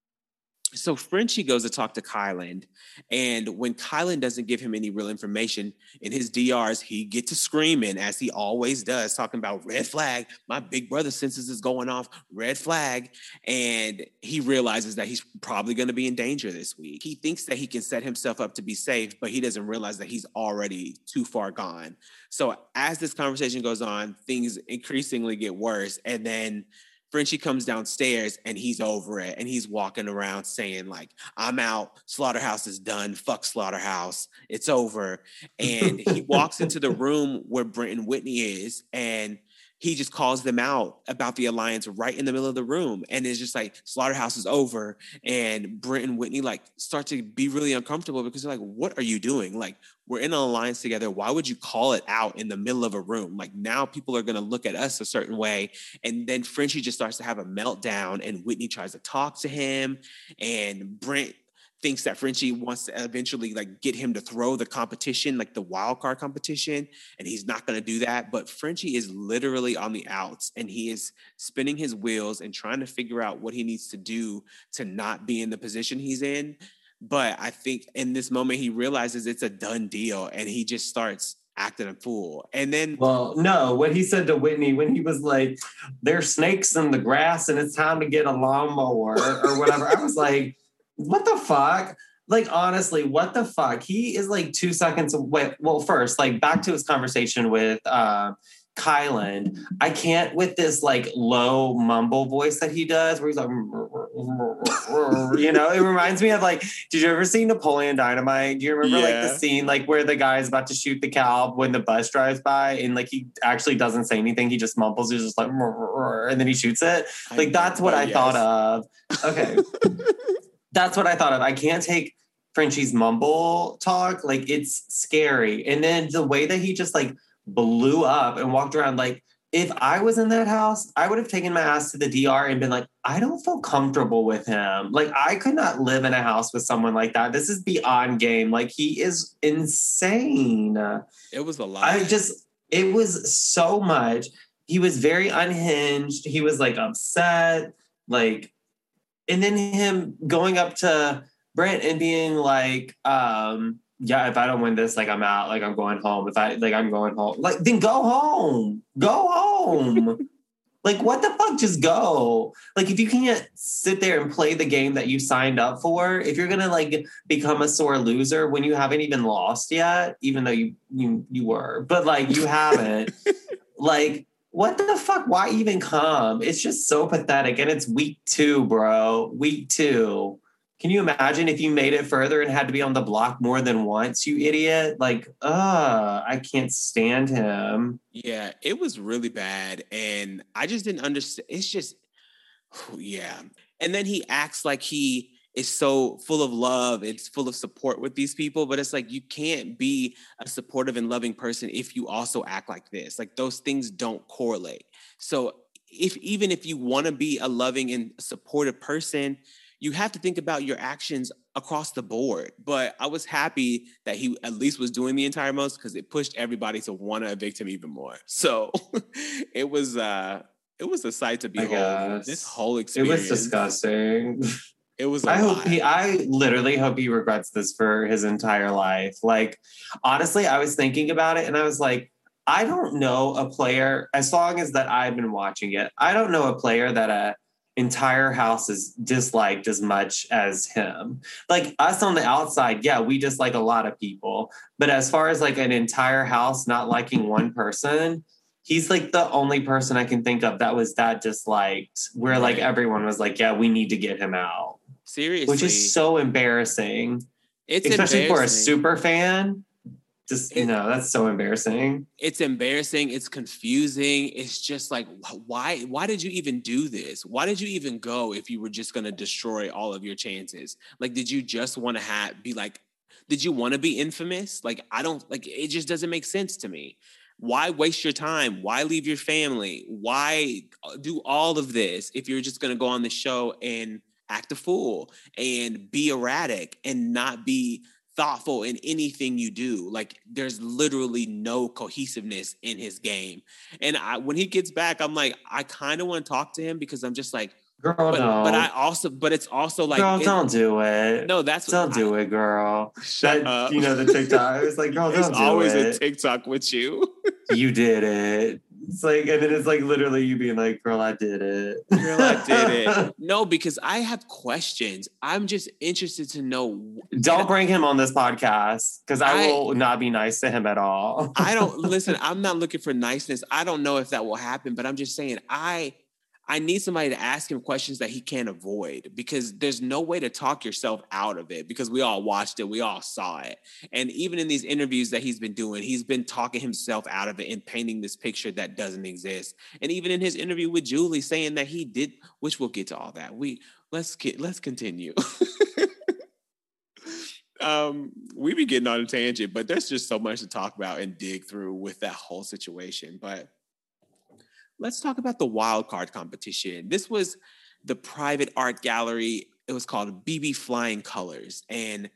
Speaker 1: So Frenchie goes to talk to Kylan, and when Kylan doesn't give him any real information in his D Rs, he gets to screaming, as he always does, talking about red flag. My big brother senses is going off, red flag. And he realizes that he's probably going to be in danger this week. He thinks that he can set himself up to be safe, but he doesn't realize that he's already too far gone. So as this conversation goes on, things increasingly get worse. And then Frenchie comes downstairs and he's over it. And he's walking around saying like, I'm out. Slaughterhouse is done. Fuck Slaughterhouse. It's over. And he walks into the room where Brent and Whitney is. And he just calls them out about the alliance right in the middle of the room. And it's just like, Slaughterhouse is over. And Brent and Whitney like start to be really uncomfortable because they're like, what are you doing? Like, we're in an alliance together. Why would you call it out in the middle of a room? Like now people are going to look at us a certain way. And then Frenchie just starts to have a meltdown and Whitney tries to talk to him. And Brent thinks that Frenchie wants to eventually like get him to throw the competition, like the wild card competition, and he's not going to do that. But Frenchie is literally on the outs and he is spinning his wheels and trying to figure out what he needs to do to not be in the position he's in. But I think in this moment, he realizes it's a done deal and he just starts acting a fool. And then...
Speaker 3: Well, no, what he said to Whitney when he was like, there's snakes in the grass and it's time to get a lawnmower or whatever. I was like, what the fuck? Like, honestly, what the fuck? He is like two seconds away. Well, first, like back to his conversation with uh, Kylan. I can't with this like low mumble voice that he does where he's like, you know, it reminds me of like, did you ever see Napoleon Dynamite? Do you remember yeah. like the scene like where the guy's about to shoot the cow when the bus drives by and like he actually doesn't say anything. He just mumbles. He's just like, and then he shoots it. Like, that's what I yes. thought of. Okay. That's what I thought of. I can't take Frenchie's mumble talk. Like, it's scary. And then the way that he just like blew up and walked around, like, if I was in that house, I would have taken my ass to the D R and been like, I don't feel comfortable with him. Like, I could not live in a house with someone like that. This is beyond game. Like, he is insane.
Speaker 1: It was a lot.
Speaker 3: I just, it was so much. He was very unhinged. He was like upset. Like, and then him going up to Brent and being like, um, yeah, if I don't win this, like I'm out, like I'm going home. If I like I'm going home. Like, then go home. Go home. Like, what the fuck? Just go. Like, if you can't sit there and play the game that you signed up for, if you're gonna like become a sore loser when you haven't even lost yet, even though you you you were, but like you haven't, like. What the fuck? Why even come? It's just so pathetic. And it's week two, bro. Week two. Can you imagine if you made it further and had to be on the block more than once, you idiot? Like, uh, I can't stand him.
Speaker 1: Yeah, it was really bad. And I just didn't understand. It's just, yeah. And then he acts like he is so full of love, it's full of support with these people, but it's like you can't be a supportive and loving person if you also act like this. Like those things don't correlate. So if even if you want to be a loving and supportive person, you have to think about your actions across the board. But I was happy that he at least was doing the entire most, because it pushed everybody to want to evict him even more. So it was uh it was a sight to behold. This whole experience.
Speaker 3: It was disgusting.
Speaker 1: It was a
Speaker 3: I
Speaker 1: lot.
Speaker 3: hope he I literally hope he regrets this for his entire life. Like, honestly, I was thinking about it and I was like, I don't know a player, as long as that I've been watching it, I don't know a player that a entire house is disliked as much as him. Like us on the outside, yeah, we dislike a lot of people. But as far as like an entire house not liking one person, he's like the only person I can think of that was that disliked, where
Speaker 1: Right.
Speaker 3: like everyone was like, yeah, we need to get him out.
Speaker 1: Seriously.
Speaker 3: Which is so embarrassing.
Speaker 1: It's
Speaker 3: Especially for a
Speaker 1: embarrassing.
Speaker 3: super fan. Just, you
Speaker 1: It-
Speaker 3: know, that's so embarrassing.
Speaker 1: It's embarrassing. It's confusing. It's just like, wh- why, why did you even do this? Why did you even go if you were just going to destroy all of your chances? Like, did you just want to have, be like, did you want to be infamous? Like, I don't, like, it just doesn't make sense to me. Why waste your time? Why leave your family? Why do all of this if you're just going to go on the show and act a fool and be erratic and not be thoughtful in anything you do? Like, there's literally no cohesiveness in his game. And I, when he gets back, I'm like, I kind of want to talk to him, because I'm just like,
Speaker 3: Girl,
Speaker 1: but,
Speaker 3: no.
Speaker 1: but I also, but it's also like,
Speaker 3: girl,
Speaker 1: it-
Speaker 3: don't do it.
Speaker 1: no, that's
Speaker 3: Don't do it, girl.
Speaker 1: Shut
Speaker 3: That,
Speaker 1: up.
Speaker 3: You know, the TikTok. I was like, girl,
Speaker 1: There's
Speaker 3: don't do
Speaker 1: always
Speaker 3: it.
Speaker 1: a TikTok with you.
Speaker 3: You did it. It's like, and then it's like literally you being like, girl, I did it.
Speaker 1: Girl, I did it. No, because I have questions. I'm just interested to know.
Speaker 3: Don't bring him on this podcast, because I,
Speaker 1: I-
Speaker 3: will not be nice to him at all.
Speaker 1: I don't listen. I'm not looking for niceness. I don't know if that will happen, but I'm just saying I I need somebody to ask him questions that he can't avoid, because there's no way to talk yourself out of it, because we all watched it. We all saw it. And even in these interviews that he's been doing, he's been talking himself out of it and painting this picture that doesn't exist. And even in his interview with Julie, saying that he did, which we'll get to all that. We let's get let's continue. um, we be getting on a tangent, but there's just so much to talk about and dig through with that whole situation. But let's talk about the wild card competition. This was the private art gallery. It was called B B Flying Colors. And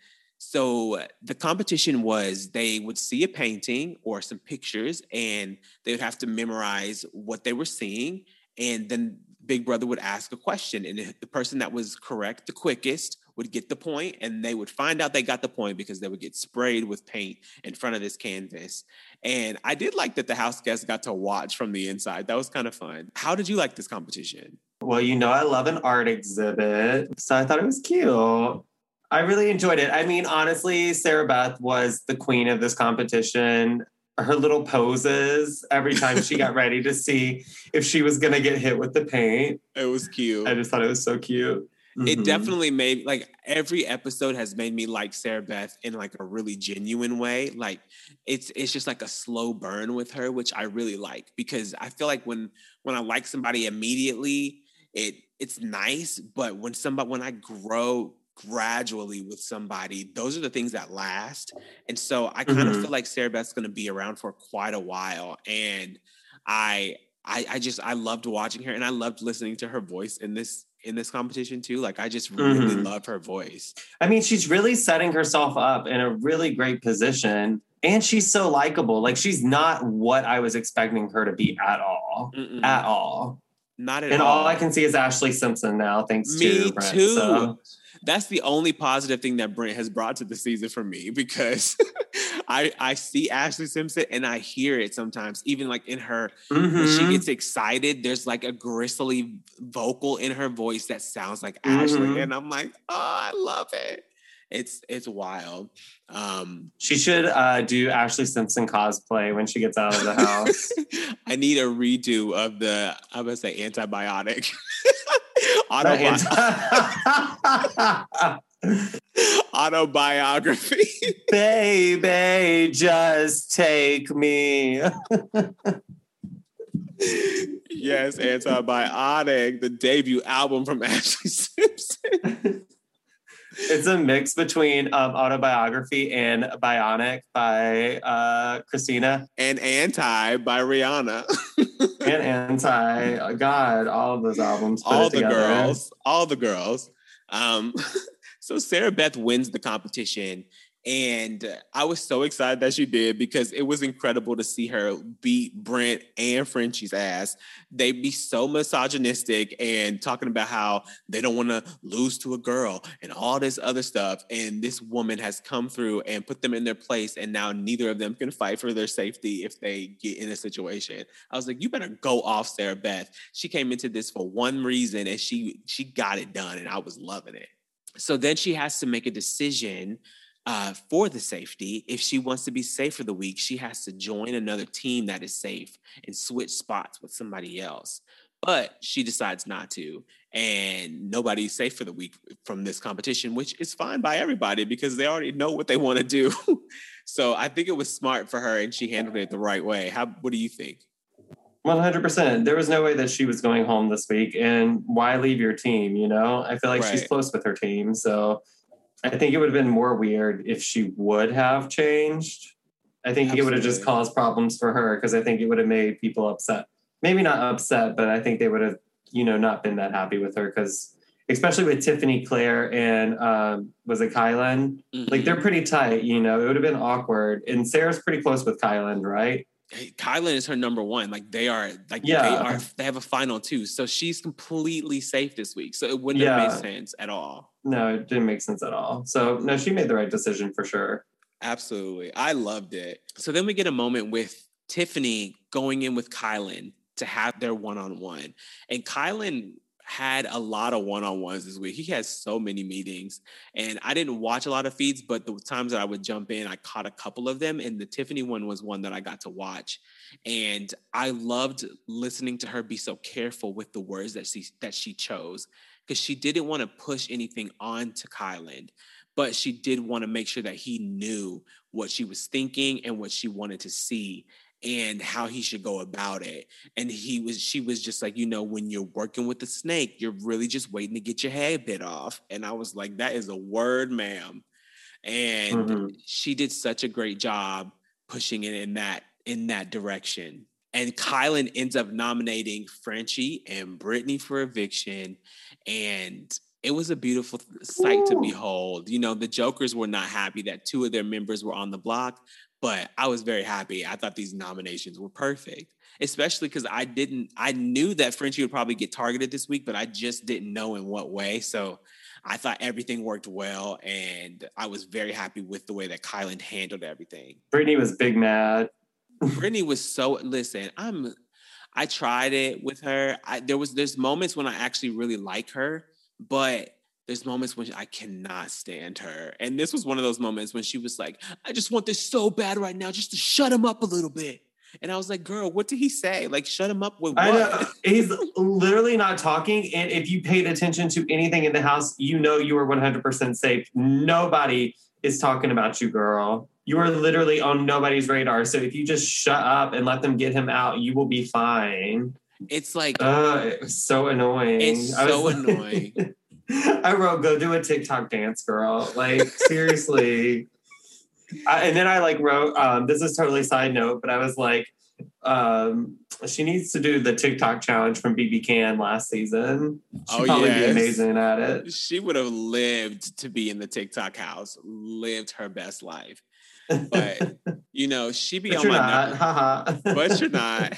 Speaker 1: so the competition was they would see a painting or some pictures, and they would have to memorize what they were seeing. And then Big Brother would ask a question, and the person that was correct the quickest would get the point, and they would find out they got the point because they would get sprayed with paint in front of this canvas. And I did like that the house guests got to watch from the inside. That was kind of fun. How did you like this competition?
Speaker 3: Well, you know, I love an art exhibit, so I thought it was cute. I really enjoyed it. I mean, honestly, Sarah Beth was the queen of this competition. Her little poses every time she got ready to see if she was going to get hit with the paint.
Speaker 1: It was cute.
Speaker 3: I just thought it was so cute.
Speaker 1: It
Speaker 3: Mhm.
Speaker 1: definitely made, like, every episode has made me like Sarah Beth in like a really genuine way. Like it's it's just like a slow burn with her, which I really like, because I feel like when when I like somebody immediately, it it's nice, but when somebody when I grow gradually with somebody, those are the things that last. And so I kind of
Speaker 3: Mhm.
Speaker 1: feel like Sarah Beth's going to be around for quite a while, and I I I just I loved watching her, and I loved listening to her voice in this in this competition too. Like I just really
Speaker 3: Mhm.
Speaker 1: love her voice.
Speaker 3: I mean, she's really setting herself up in a really great position. And she's so likable. Like, she's not what I was expecting her to be at all.
Speaker 1: Mm-mm.
Speaker 3: At all.
Speaker 1: Not at
Speaker 3: And
Speaker 1: all.
Speaker 3: all I can see is Ashley Simpson now, thanks
Speaker 1: Me
Speaker 3: to Brent.
Speaker 1: too.
Speaker 3: So.
Speaker 1: That's the only positive thing that Brent has brought to the season for me, because I I see Ashley Simpson and I hear it sometimes, even like in her, when she
Speaker 3: Mhm.
Speaker 1: gets excited, there's like a gristly vocal in her voice that sounds like Ashley.
Speaker 3: Mhm.
Speaker 1: And I'm like, oh, I love it. It's it's wild. Um,
Speaker 3: She should uh, do Ashley Simpson cosplay when she gets out of the house.
Speaker 1: I need a redo of the, I'm gonna say antibiotic.
Speaker 3: The
Speaker 1: Autobi-
Speaker 3: anti-
Speaker 1: Autobiography.
Speaker 3: Baby, just take me.
Speaker 1: Yes, Antibiotic, the debut album from Ashley Simpson.
Speaker 3: It's a mix between um, Autobiography and Bionic by uh, Christina.
Speaker 1: And Anti by Rihanna.
Speaker 3: And Anti. God, all of those albums. Put
Speaker 1: all
Speaker 3: it
Speaker 1: the
Speaker 3: together.
Speaker 1: girls. All the girls. Um, so Sarah Beth wins the competition. And I was so excited that she did because it was incredible to see her beat Brent and Frenchie's ass. They'd be so misogynistic and talking about how they don't want to lose to a girl and all this other stuff. And this woman has come through and put them in their place. And now neither of them can fight for their safety if they get in a situation. I was like, you better go off, Sarah Beth. She came into this for one reason and she, she got it done. And I was loving it. So then she has to make a decision Uh, for the safety. If she wants to be safe for the week, she has to join another team that is safe and switch spots with somebody else. But she decides not to. And nobody's safe for the week from this competition, which is fine by everybody because they already know what they want to do. So I think it was smart for her and she handled it the right way. How, what do you think?
Speaker 3: one hundred percent. There was no way that she was going home this week. And why leave your team, you know? I feel like right. she's close with her team. So I think it would have been more weird if she would have changed. I think Absolutely. It would have just caused problems for her because I think it would have made people upset. Maybe not upset, but I think they would have, you know, not been that happy with her because, especially with Tiffany, Claire, and um, was it Kylan? Mm-hmm. Like they're pretty tight, you know. It would have been awkward. And Sarah's pretty close with Kylan, right?
Speaker 1: Kylan is her number one. Like they are, like
Speaker 3: yeah.
Speaker 1: they are. They have a final too, so she's completely safe this week. So it wouldn't yeah. have made sense at all.
Speaker 3: No, it didn't make sense at all. So no, she made the right decision for sure.
Speaker 1: Absolutely, I loved it. So then we get a moment with Tiffany going in with Kylan to have their one-on-one, and Kylan had a lot of one-on-ones this week. He has so many meetings, and I didn't watch a lot of feeds, but the times that I would jump in, I caught a couple of them, and the Tiffany one was one that I got to watch. And I loved listening to her be so careful with the words that she that she chose, because she didn't want to push anything on to Kylan, but she did want to make sure that he knew what she was thinking and what she wanted to see and how he should go about it. And he was, she was just like, you know, when you're working with the snake, you're really just waiting to get your head bit off. And I was like, that is a word, ma'am. And mm-hmm. she did such a great job pushing it in that, in that direction. And Kylan ends up nominating Frenchie and Brittany for eviction. And it was a beautiful sight Ooh. to behold. You know, the Jokers were not happy that two of their members were on the block, but I was very happy. I thought these nominations were perfect, especially because I didn't, I knew that Frenchie would probably get targeted this week, but I just didn't know in what way. So I thought everything worked well. And I was very happy with the way that Kylan handled everything.
Speaker 3: Brittany was big mad.
Speaker 1: Brittany was so, listen, I'm, I tried it with her. I, there was, there's moments when I actually really like her, but there's moments when I cannot stand her. And this was one of those moments when she was like, I just want this so bad right now, just to shut him up a little bit. And I was like, girl, what did he say? Like, shut him up with what?
Speaker 3: I know. He's literally not talking. And if you paid attention to anything in the house, you know you were one hundred percent safe. Nobody is talking about you, girl. You are literally on nobody's radar. So if you just shut up and let them get him out, you will be fine.
Speaker 1: It's like...
Speaker 3: Uh, it was so annoying.
Speaker 1: It's so annoying.
Speaker 3: I wrote, go do a TikTok dance, girl. Like, seriously. I, and then I, like, wrote, um, this is totally side note, but I was like, um, she needs to do the TikTok challenge from B B Can last season. She'd
Speaker 1: oh,
Speaker 3: probably
Speaker 1: yes.
Speaker 3: be amazing at it.
Speaker 1: She would have lived to be in the TikTok house, lived her best life. But, you know, she be
Speaker 3: but
Speaker 1: on
Speaker 3: you're
Speaker 1: my
Speaker 3: not.
Speaker 1: number.
Speaker 3: Ha-ha.
Speaker 1: But you're not.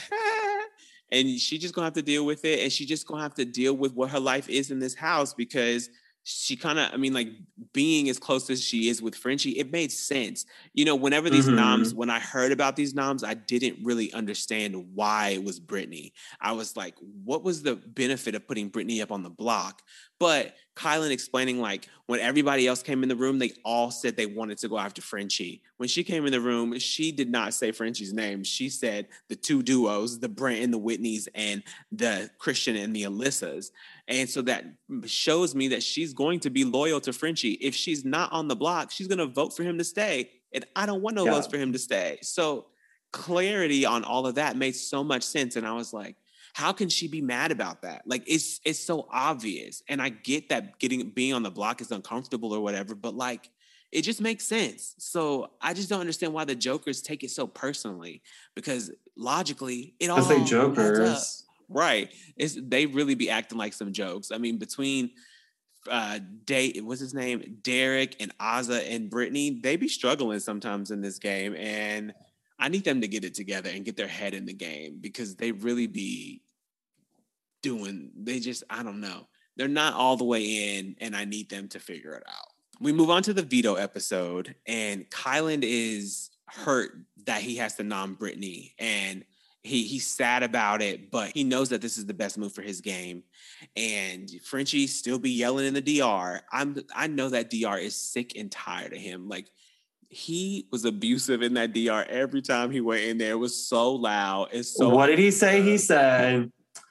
Speaker 1: And she just gonna have to deal with it. And she just gonna have to deal with what her life is in this house, because she kind of, I mean, like, being as close as she is with Frenchie, it made sense. You know, whenever these mm-hmm. noms, when I heard about these noms, I didn't really understand why it was Brittany. I was like, what was the benefit of putting Brittany up on the block? But Kylan explaining, like, when everybody else came in the room, they all said they wanted to go after Frenchie. When she came in the room, she did not say Frenchie's name. She said the two duos, the Brent and the Whitneys, and the Christian and the Alyssas. And so that shows me that she's going to be loyal to Frenchie. If she's not on the block, she's going to vote for him to stay. And I don't want no yeah. votes for him to stay. So clarity on all of that made so much sense. And I was like, how can she be mad about that? Like, it's it's so obvious. And I get that getting being on the block is uncomfortable or whatever, but like, it just makes sense. So I just don't understand why the Jokers take it so personally, because logically, it all
Speaker 3: adds up. Jokers.
Speaker 1: Right. It's, they really be acting like some jokes. I mean, between uh, Day, what's his name? Derek and Azah and Brittany, they be struggling sometimes in this game. And I need them to get it together and get their head in the game, because they really be doing, they just, I don't know. They're not all the way in, and I need them to figure it out. We move on to the veto episode, and Kylan is hurt that he has to nom Brittany, and he he's sad about it, but he knows that this is the best move for his game. And Frenchie still be yelling in the D R. I'm I know that D R is sick and tired of him. Like, he was abusive in that D R every time he went in there. It was so loud. It's so.
Speaker 3: What did he say? He said,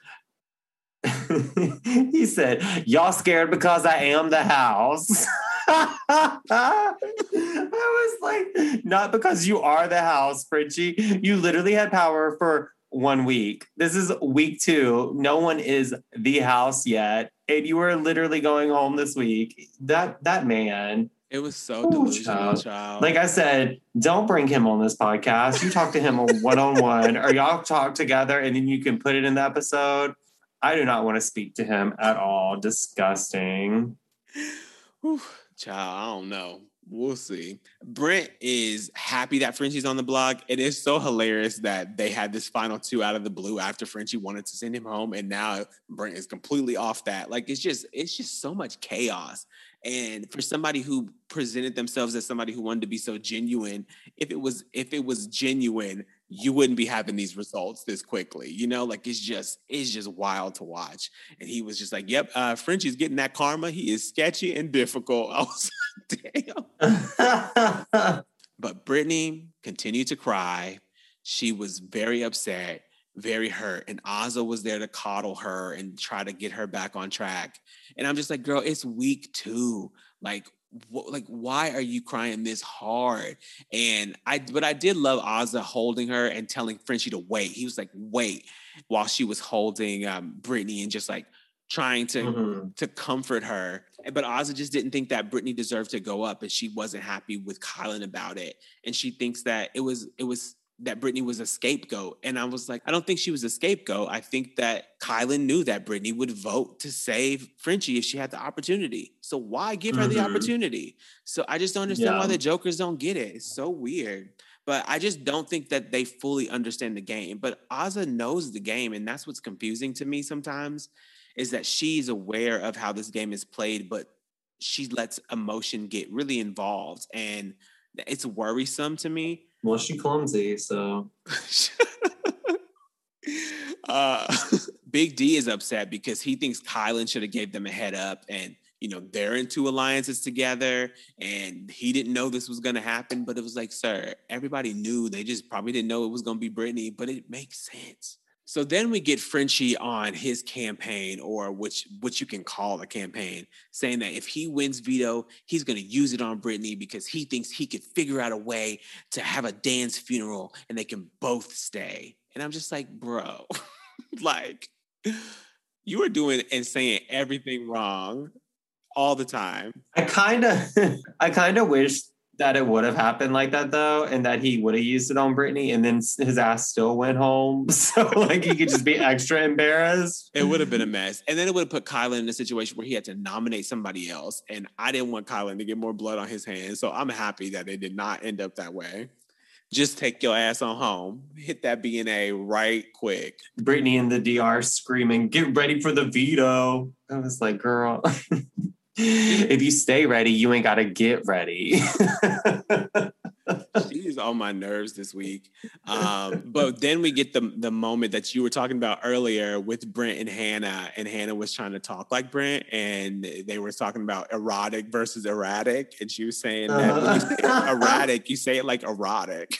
Speaker 3: he said, y'all scared because I am the house. I was like, not because you are the house, Frenchie. You literally had power for one week. This is week two. No one is the house yet. And you were literally going home this week. That that man.
Speaker 1: It was so delusional, child. child.
Speaker 3: Like I said, don't bring him on this podcast. You talk to him one-on-one, or y'all talk together and then you can put it in the episode. I do not want to speak to him at all. Disgusting.
Speaker 1: Whew. Child, I don't know. We'll see. Brent is happy that Frenchie's on the block. It is so hilarious that they had this final two out of the blue after Frenchie wanted to send him home, and now Brent is completely off that. Like, it's just, it's just so much chaos. And for somebody who presented themselves as somebody who wanted to be so genuine, if it was, if it was genuine, you wouldn't be having these results this quickly. You know, like, it's just, it's just wild to watch. And he was just like, yep, uh, Frenchie's getting that karma. He is sketchy and difficult. I was like, damn. But Brittany continued to cry. She was very upset, very hurt. And Azah was there to coddle her and try to get her back on track. And I'm just like, girl, it's week two. Like, wh- like, why are you crying this hard? And I, but I did love Azah holding her and telling Frenchie to wait. He was like, wait, while she was holding um, Brittany and just like trying to, mm-hmm. to comfort her. But Azah just didn't think that Brittany deserved to go up, and she wasn't happy with Kylan about it. And she thinks that it was, it was, that Brittany was a scapegoat. And I was like, I don't think she was a scapegoat. I think that Kylan knew that Brittany would vote to save Frenchie if she had the opportunity. So why give her mm-hmm. the opportunity? So I just don't understand yeah. why the Jokers don't get it. It's so weird. But I just don't think that they fully understand the game. But Azah knows the game, and that's what's confusing to me sometimes, is that she's aware of how this game is played, but she lets emotion get really involved. And it's worrisome to me.
Speaker 3: Well, she clumsy, so.
Speaker 1: uh, Big D is upset because he thinks Kylan should have gave them a head up, and, you know, they're in two alliances together, and he didn't know this was going to happen. But it was like, sir, everybody knew. They just probably didn't know it was going to be Brittany, but it makes sense. So then we get Frenchie on his campaign, or which which you can call a campaign, saying that if he wins veto, he's going to use it on Brittany because he thinks he could figure out a way to have a dance funeral and they can both stay. And I'm just like, bro, like, you are doing and saying everything wrong all the time.
Speaker 3: I kind of, I kind of wish that it would have happened like that, though, and that he would have used it on Brittany, and then his ass still went home. So, like, he could just be extra embarrassed.
Speaker 1: It would have been a mess. And then it would have put Kylan in a situation where he had to nominate somebody else. And I didn't want Kylan to get more blood on his hands. So I'm happy that they did not end up that way. Just take your ass on home. Hit that B N A right quick.
Speaker 3: Brittany in the D R screaming, get ready for the veto. I was like, girl... If you stay ready, you ain't got to get ready.
Speaker 1: She's on my nerves this week. Um, but then we get the the moment that you were talking about earlier with Brent and Hannah, and Hannah was trying to talk like Brent, and they were talking about erotic versus erratic, and she was saying that uh-huh. when you say erratic, you say it like erotic.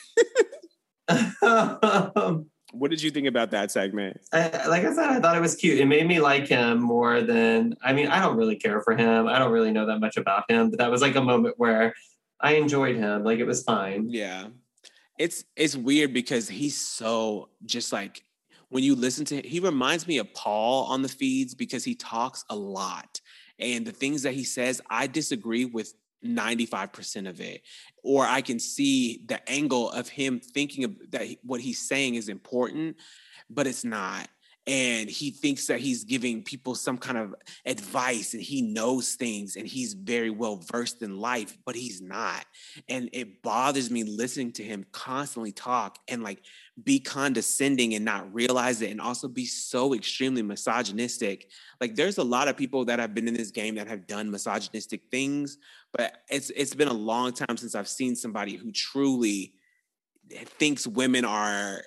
Speaker 1: What did you think about that segment?
Speaker 3: I, like I said, I thought it was cute. It made me like him more than, I mean, I don't really care for him. I don't really know that much about him, but that was like a moment where I enjoyed him. Like it was fine.
Speaker 1: Yeah. It's, it's weird because he's so just like, when you listen to him, he reminds me of Paul on the feeds because he talks a lot. And the things that he says, I disagree with ninety-five percent of it, or I can see the angle of him thinking of that he, what he's saying is important, but it's not. And he thinks that he's giving people some kind of advice and he knows things and he's very well versed in life, but he's not. And it bothers me listening to him constantly talk and like be condescending and not realize it, and also be so extremely misogynistic. Like there's a lot of people that have been in this game that have done misogynistic things, but it's it's been a long time since I've seen somebody who truly thinks women are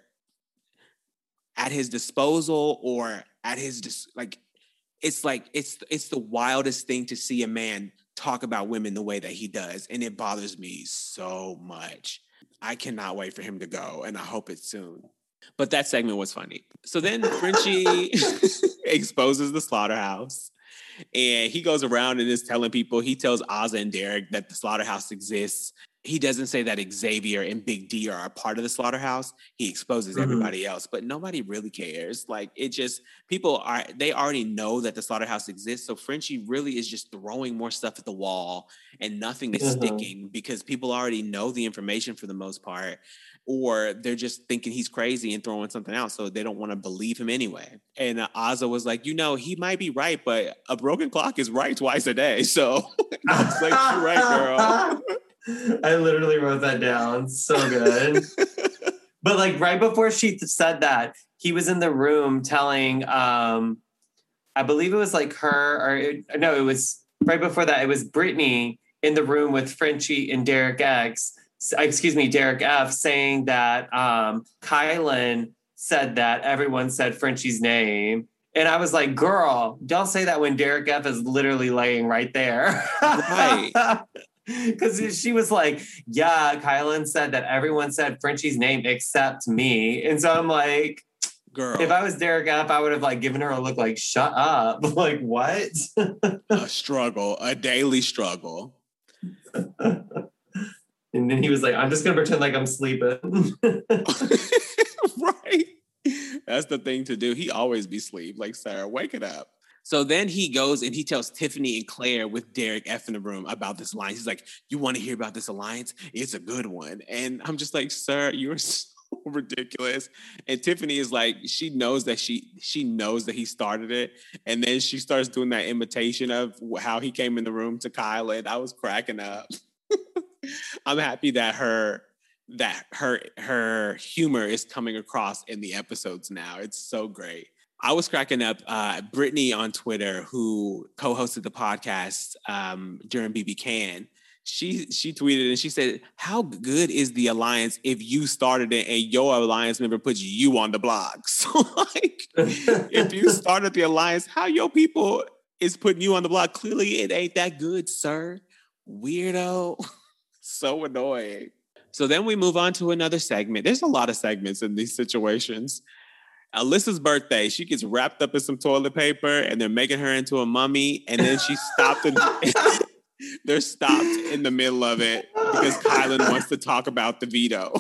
Speaker 1: at his disposal or at his dis- like it's like it's it's the wildest thing to see a man talk about women the way that he does, and it bothers me so much. I cannot wait for him to go, and I hope it's soon. But that segment was funny. So then Frenchie exposes the slaughterhouse, and he goes around and is telling people, he tells Azah and Derek that the slaughterhouse exists. He doesn't say that Xavier and Big D are a part of the slaughterhouse. He exposes mm-hmm. everybody else, but nobody really cares. Like it just, people are, they already know that the slaughterhouse exists. So Frenchie really is just throwing more stuff at the wall and nothing is mm-hmm. sticking because people already know the information for the most part, or they're just thinking he's crazy and throwing something out. So they don't want to believe him anyway. And uh, Azah was like, you know, he might be right, but a broken clock is right twice a day. So I was like, you're right, girl.
Speaker 3: I literally wrote that down. So good. But like right before she said that, he was in the room telling, um, I believe it was like her, or it, no, it was right before that. It was Brittany in the room with Frenchie and Derek X, excuse me, Derek F, saying that um, Kylan said that everyone said Frenchie's name. And I was like, girl, don't say that when Derek F is literally laying right there. Right. Because she was like, yeah, Kylan said that everyone said Frenchie's name except me. And so I'm like, girl, if I was Derek F, I would have like given her a look like, shut up. Like, what?
Speaker 1: A struggle, a daily struggle.
Speaker 3: And then he was like, I'm just going to pretend like I'm sleeping.
Speaker 1: Right. That's the thing to do. He always be asleep. Like, Sarah, wake it up. So then he goes and he tells Tiffany and Claire with Derek F in the room about this alliance. He's like, you want to hear about this alliance? It's a good one. And I'm just like, sir, you're so ridiculous. And Tiffany is like, she knows that she she knows that he started it. And then she starts doing that imitation of how he came in the room to Kyle. And I was cracking up. I'm happy that her that her her humor is coming across in the episodes now. It's so great. I was cracking up. Uh, Brittany on Twitter, who co-hosted the podcast um, during B B Can, she she tweeted and she said, how good is the alliance if you started it and your alliance member puts you on the block? So like, if you started the alliance, how your people is putting you on the block? Clearly it ain't that good, sir. Weirdo. So annoying. So then we move on to another segment. There's a lot of segments in these situations. Alyssa's birthday, she gets wrapped up in some toilet paper and they're making her into a mummy, and then she stopped in, they're stopped in the middle of it because Kylan wants to talk about the veto.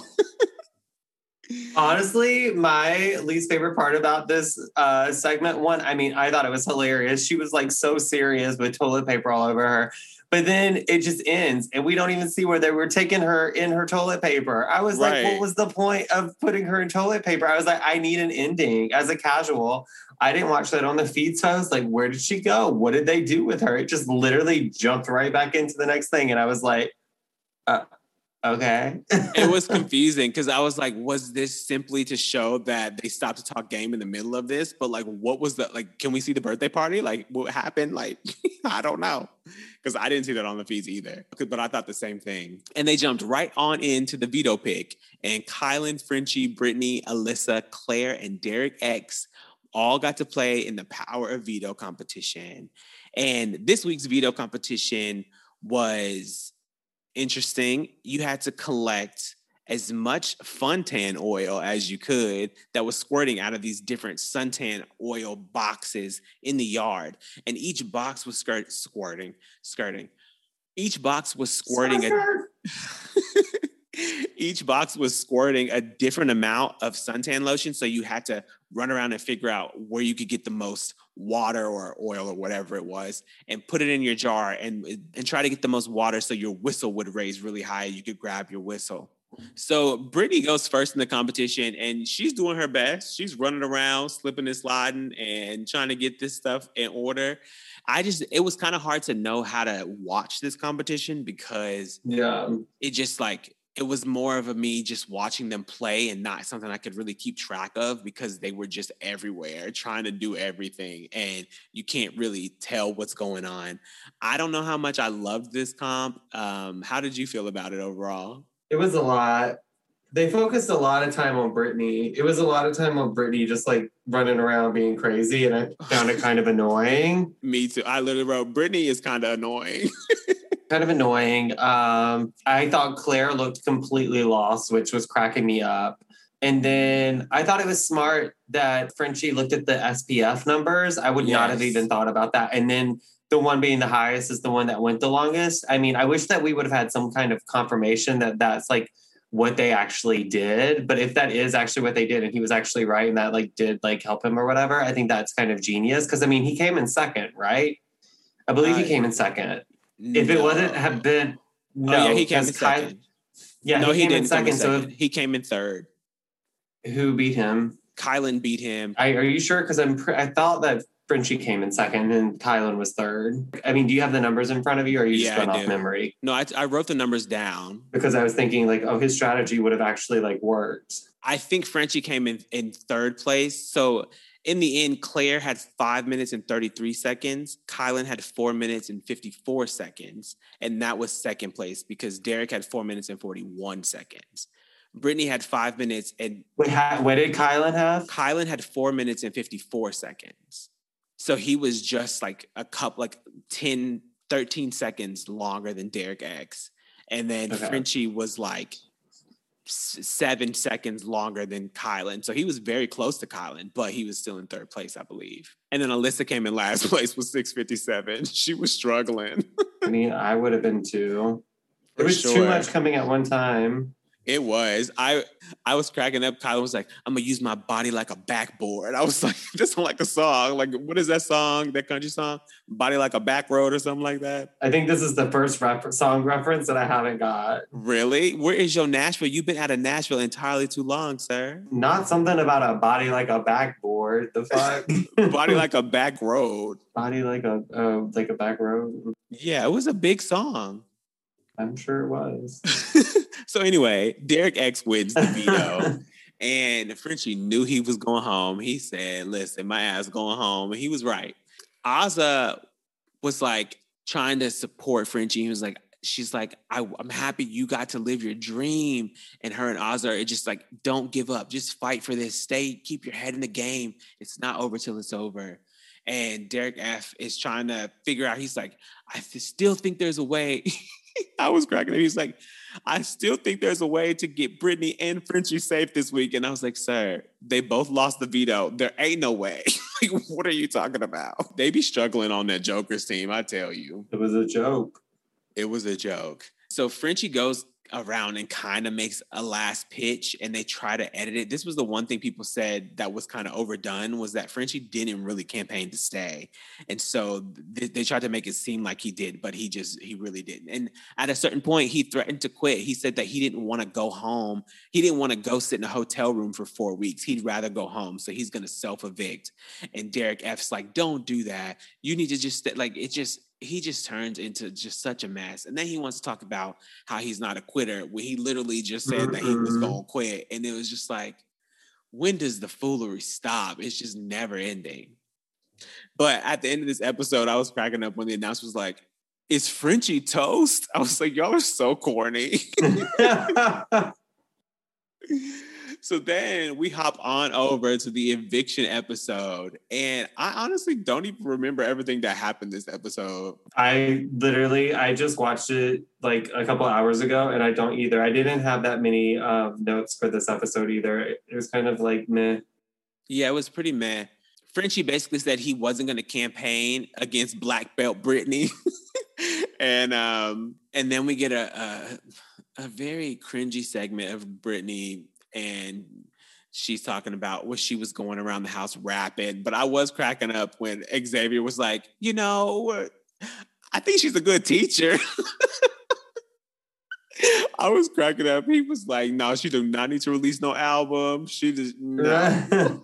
Speaker 3: Honestly, my least favorite part about this uh, segment one, I mean, I thought it was hilarious. She was like so serious with toilet paper all over her. But then it just ends and we don't even see where they were taking her in her toilet paper. I was right. like, what was the point of putting her in toilet paper? I was like, I need an ending. As a casual, I didn't watch that on the feed. So I was like, where did she go? What did they do with her? It just literally jumped right back into the next thing. And I was like, uh, okay.
Speaker 1: It was confusing because I was like, was this simply to show that they stopped to talk game in the middle of this? But like, what was the, like, can we see the birthday party? Like, what happened? Like... I don't know. Because I didn't see that on the feeds either. But I thought the same thing. And they jumped right on into the veto pick. And Kylan, Frenchie, Brittany, Alyssa, Claire, and Derek X all got to play in the Power of Veto competition. And this week's veto competition was interesting. You had to collect as much Funtan oil as you could that was squirting out of these different suntan oil boxes in the yard. And each box was skirt, squirting, skirting. Each box was squirting a, each box was squirting a different amount of suntan lotion. So you had to run around and figure out where you could get the most water or oil or whatever it was and put it in your jar and, and try to get the most water so your whistle would raise really high. You could grab your whistle. So Brittany goes first in the competition and she's doing her best. She's running around, slipping and sliding and trying to get this stuff in order. I just, it was kind of hard to know how to watch this competition because
Speaker 3: yeah,
Speaker 1: it just like, it was more of a me just watching them play and not something I could really keep track of because they were just everywhere trying to do everything and you can't really tell what's going on. I don't know how much I loved this comp. Um, how did you feel about it overall?
Speaker 3: It was a lot. They focused a lot of time on Brittany. It was a lot of time on Brittany just like running around being crazy and I found it kind of annoying.
Speaker 1: Me too. I literally wrote, Brittany is kind of annoying.
Speaker 3: Kind of annoying. Um, I thought Claire looked completely lost, which was cracking me up. And then I thought it was smart that Frenchie looked at the S P F numbers. I would yes. not have even thought about that. And then the one being the highest is the one that went the longest. I mean, I wish that we would have had some kind of confirmation that that's like what they actually did. But if that is actually what they did and he was actually right and that like did like help him or whatever, I think that's kind of genius. Because I mean, he came in second, right? I believe uh, he came in second.
Speaker 1: No.
Speaker 3: If it wouldn't have been, no,
Speaker 1: oh, yeah, he came in second.
Speaker 3: Ky- yeah,
Speaker 1: no,
Speaker 3: he,
Speaker 1: he
Speaker 3: came
Speaker 1: didn't
Speaker 3: in second.
Speaker 1: Come in second.
Speaker 3: So if,
Speaker 1: he came in third.
Speaker 3: Who beat him?
Speaker 1: Kylan beat him.
Speaker 3: I, are you sure? Because I'm. Pre- I thought that Frenchie came in second and Kylan was third. I mean, do you have the numbers in front of you, or are you
Speaker 1: yeah,
Speaker 3: just going
Speaker 1: I
Speaker 3: off
Speaker 1: do.
Speaker 3: memory?
Speaker 1: No, I, I wrote the numbers down
Speaker 3: because I was thinking like, oh, his strategy would have actually like worked.
Speaker 1: I think Frenchie came in in third place. So in the end, Claire had five minutes and thirty-three seconds. Kylan had four minutes and fifty-four seconds. And that was second place because Derek had four minutes and forty-one seconds. Brittany had five minutes and...
Speaker 3: Wait, ha- what did Kylan have?
Speaker 1: Kylan had four minutes and fifty-four seconds. So he was just like a couple, like ten, thirteen seconds longer than Derek X. And then okay. Frenchie was like seven seconds longer than Kylan. So he was very close to Kylan, but he was still in third place, I believe. And then Alyssa came in last place with six fifty-seven. She was struggling.
Speaker 3: I mean, I would have been too.
Speaker 1: For
Speaker 3: it was
Speaker 1: sure.
Speaker 3: too much coming at one time.
Speaker 1: It was. I I was cracking up. Kylan was like, I'm going to use my body like a backboard. I was like, this sounds like a song. Like, what is that song, that country song? Body like a back road or something like that?
Speaker 3: I think this is the first ref- song reference that I haven't got.
Speaker 1: Really? Where is your Nashville? You've been out of Nashville entirely too long, sir.
Speaker 3: Not something about a body like a backboard. The fuck?
Speaker 1: Body like a back road.
Speaker 3: Body like a uh, like a back road.
Speaker 1: Yeah, it was a big song.
Speaker 3: I'm sure it was.
Speaker 1: So anyway, Derek X wins the veto. And Frenchie knew he was going home. He said, listen, my ass going home. And he was right. Azah was like trying to support Frenchie. He was like, she's like, I, I'm happy you got to live your dream. And her and Azah are just like, don't give up. Just fight for this. Stay, keep your head in the game. It's not over till it's over. And Derek F is trying to figure out, he's like, I still think there's a way. I was cracking up. He's like, I still think there's a way to get Brittany and Frenchie safe this week. And I was like, sir, they both lost the veto. There ain't no way. Like, what are you talking about? They be struggling on that Joker's team, I tell you.
Speaker 3: It was a joke.
Speaker 1: It was a joke. So Frenchie goes around and kind of makes a last pitch and they try to edit it. This was the one thing people said that was kind of overdone, was that Frenchie didn't really campaign to stay. And so th- they tried to make it seem like he did, but he just, he really didn't. And at a certain point, he threatened to quit. He said that he didn't want to go home. He didn't want to go sit in a hotel room for four weeks. He'd rather go home. So he's going to self-evict. And Derek F's like, don't do that. You need to just, st-. like, it just, he just turns into just such a mess. And then he wants to talk about how he's not a quitter, when he literally just said mm-hmm. that he was going to quit. And it was just like, when does the foolery stop? It's just never ending. But at the end of this episode, I was cracking up when the announcer was like, "Is Frenchie toast?" I was like, y'all are so corny. So then we hop on over to the eviction episode. And I honestly don't even remember everything that happened this episode.
Speaker 3: I literally, I just watched it like a couple hours ago and I don't either. I didn't have that many um, notes for this episode either. It was kind of like meh.
Speaker 1: Yeah, it was pretty meh. Frenchie basically said he wasn't going to campaign against Black Belt Brittany. and um, and then we get a, a, a very cringy segment of Brittany, and she's talking about what she was going around the house rapping. But I was cracking up when Xavier was like, you know, I think she's a good teacher. I was cracking up. He was like, no, she do not need to release no album. She just, no.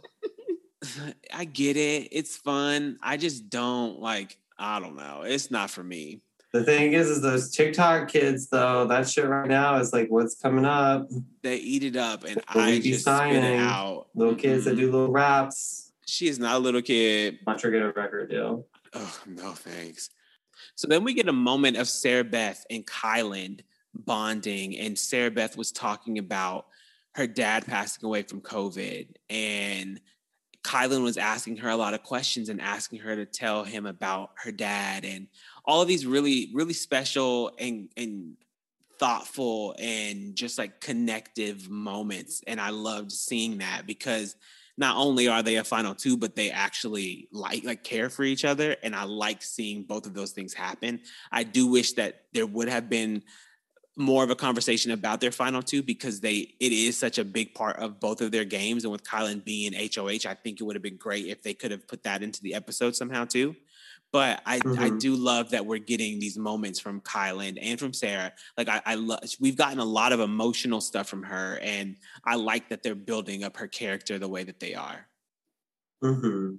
Speaker 1: I get it. It's fun. I just don't like, I don't know. It's not for me.
Speaker 3: The thing is, is those TikTok kids, though, that shit right now is like what's coming up.
Speaker 1: They eat it up, and
Speaker 3: We'll
Speaker 1: I
Speaker 3: be
Speaker 1: just
Speaker 3: signing
Speaker 1: spit it out.
Speaker 3: Little kids
Speaker 1: mm-hmm.
Speaker 3: that do little raps.
Speaker 1: She is not a little kid.
Speaker 3: Watch her get a record deal.
Speaker 1: Oh, no thanks. So then we get a moment of Sarah Beth and Kyland bonding, and Sarah Beth was talking about her dad passing away from COVID, and Kyland was asking her a lot of questions and asking her to tell him about her dad and all of these really, really special and, and thoughtful and just like connective moments. And I loved seeing that because not only are they a final two, but they actually like, like care for each other. And I like seeing both of those things happen. I do wish that there would have been more of a conversation about their final two because they it is such a big part of both of their games. And with Kyland being H O H, I think it would have been great if they could have put that into the episode somehow too. But I, mm-hmm. I do love that we're getting these moments from Kyland and from Sarah. Like I, I love, we've gotten a lot of emotional stuff from her, and I like that they're building up her character the way that they are.
Speaker 3: Mm-hmm.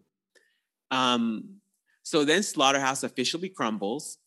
Speaker 1: Um. So then Slaughterhouse officially crumbles,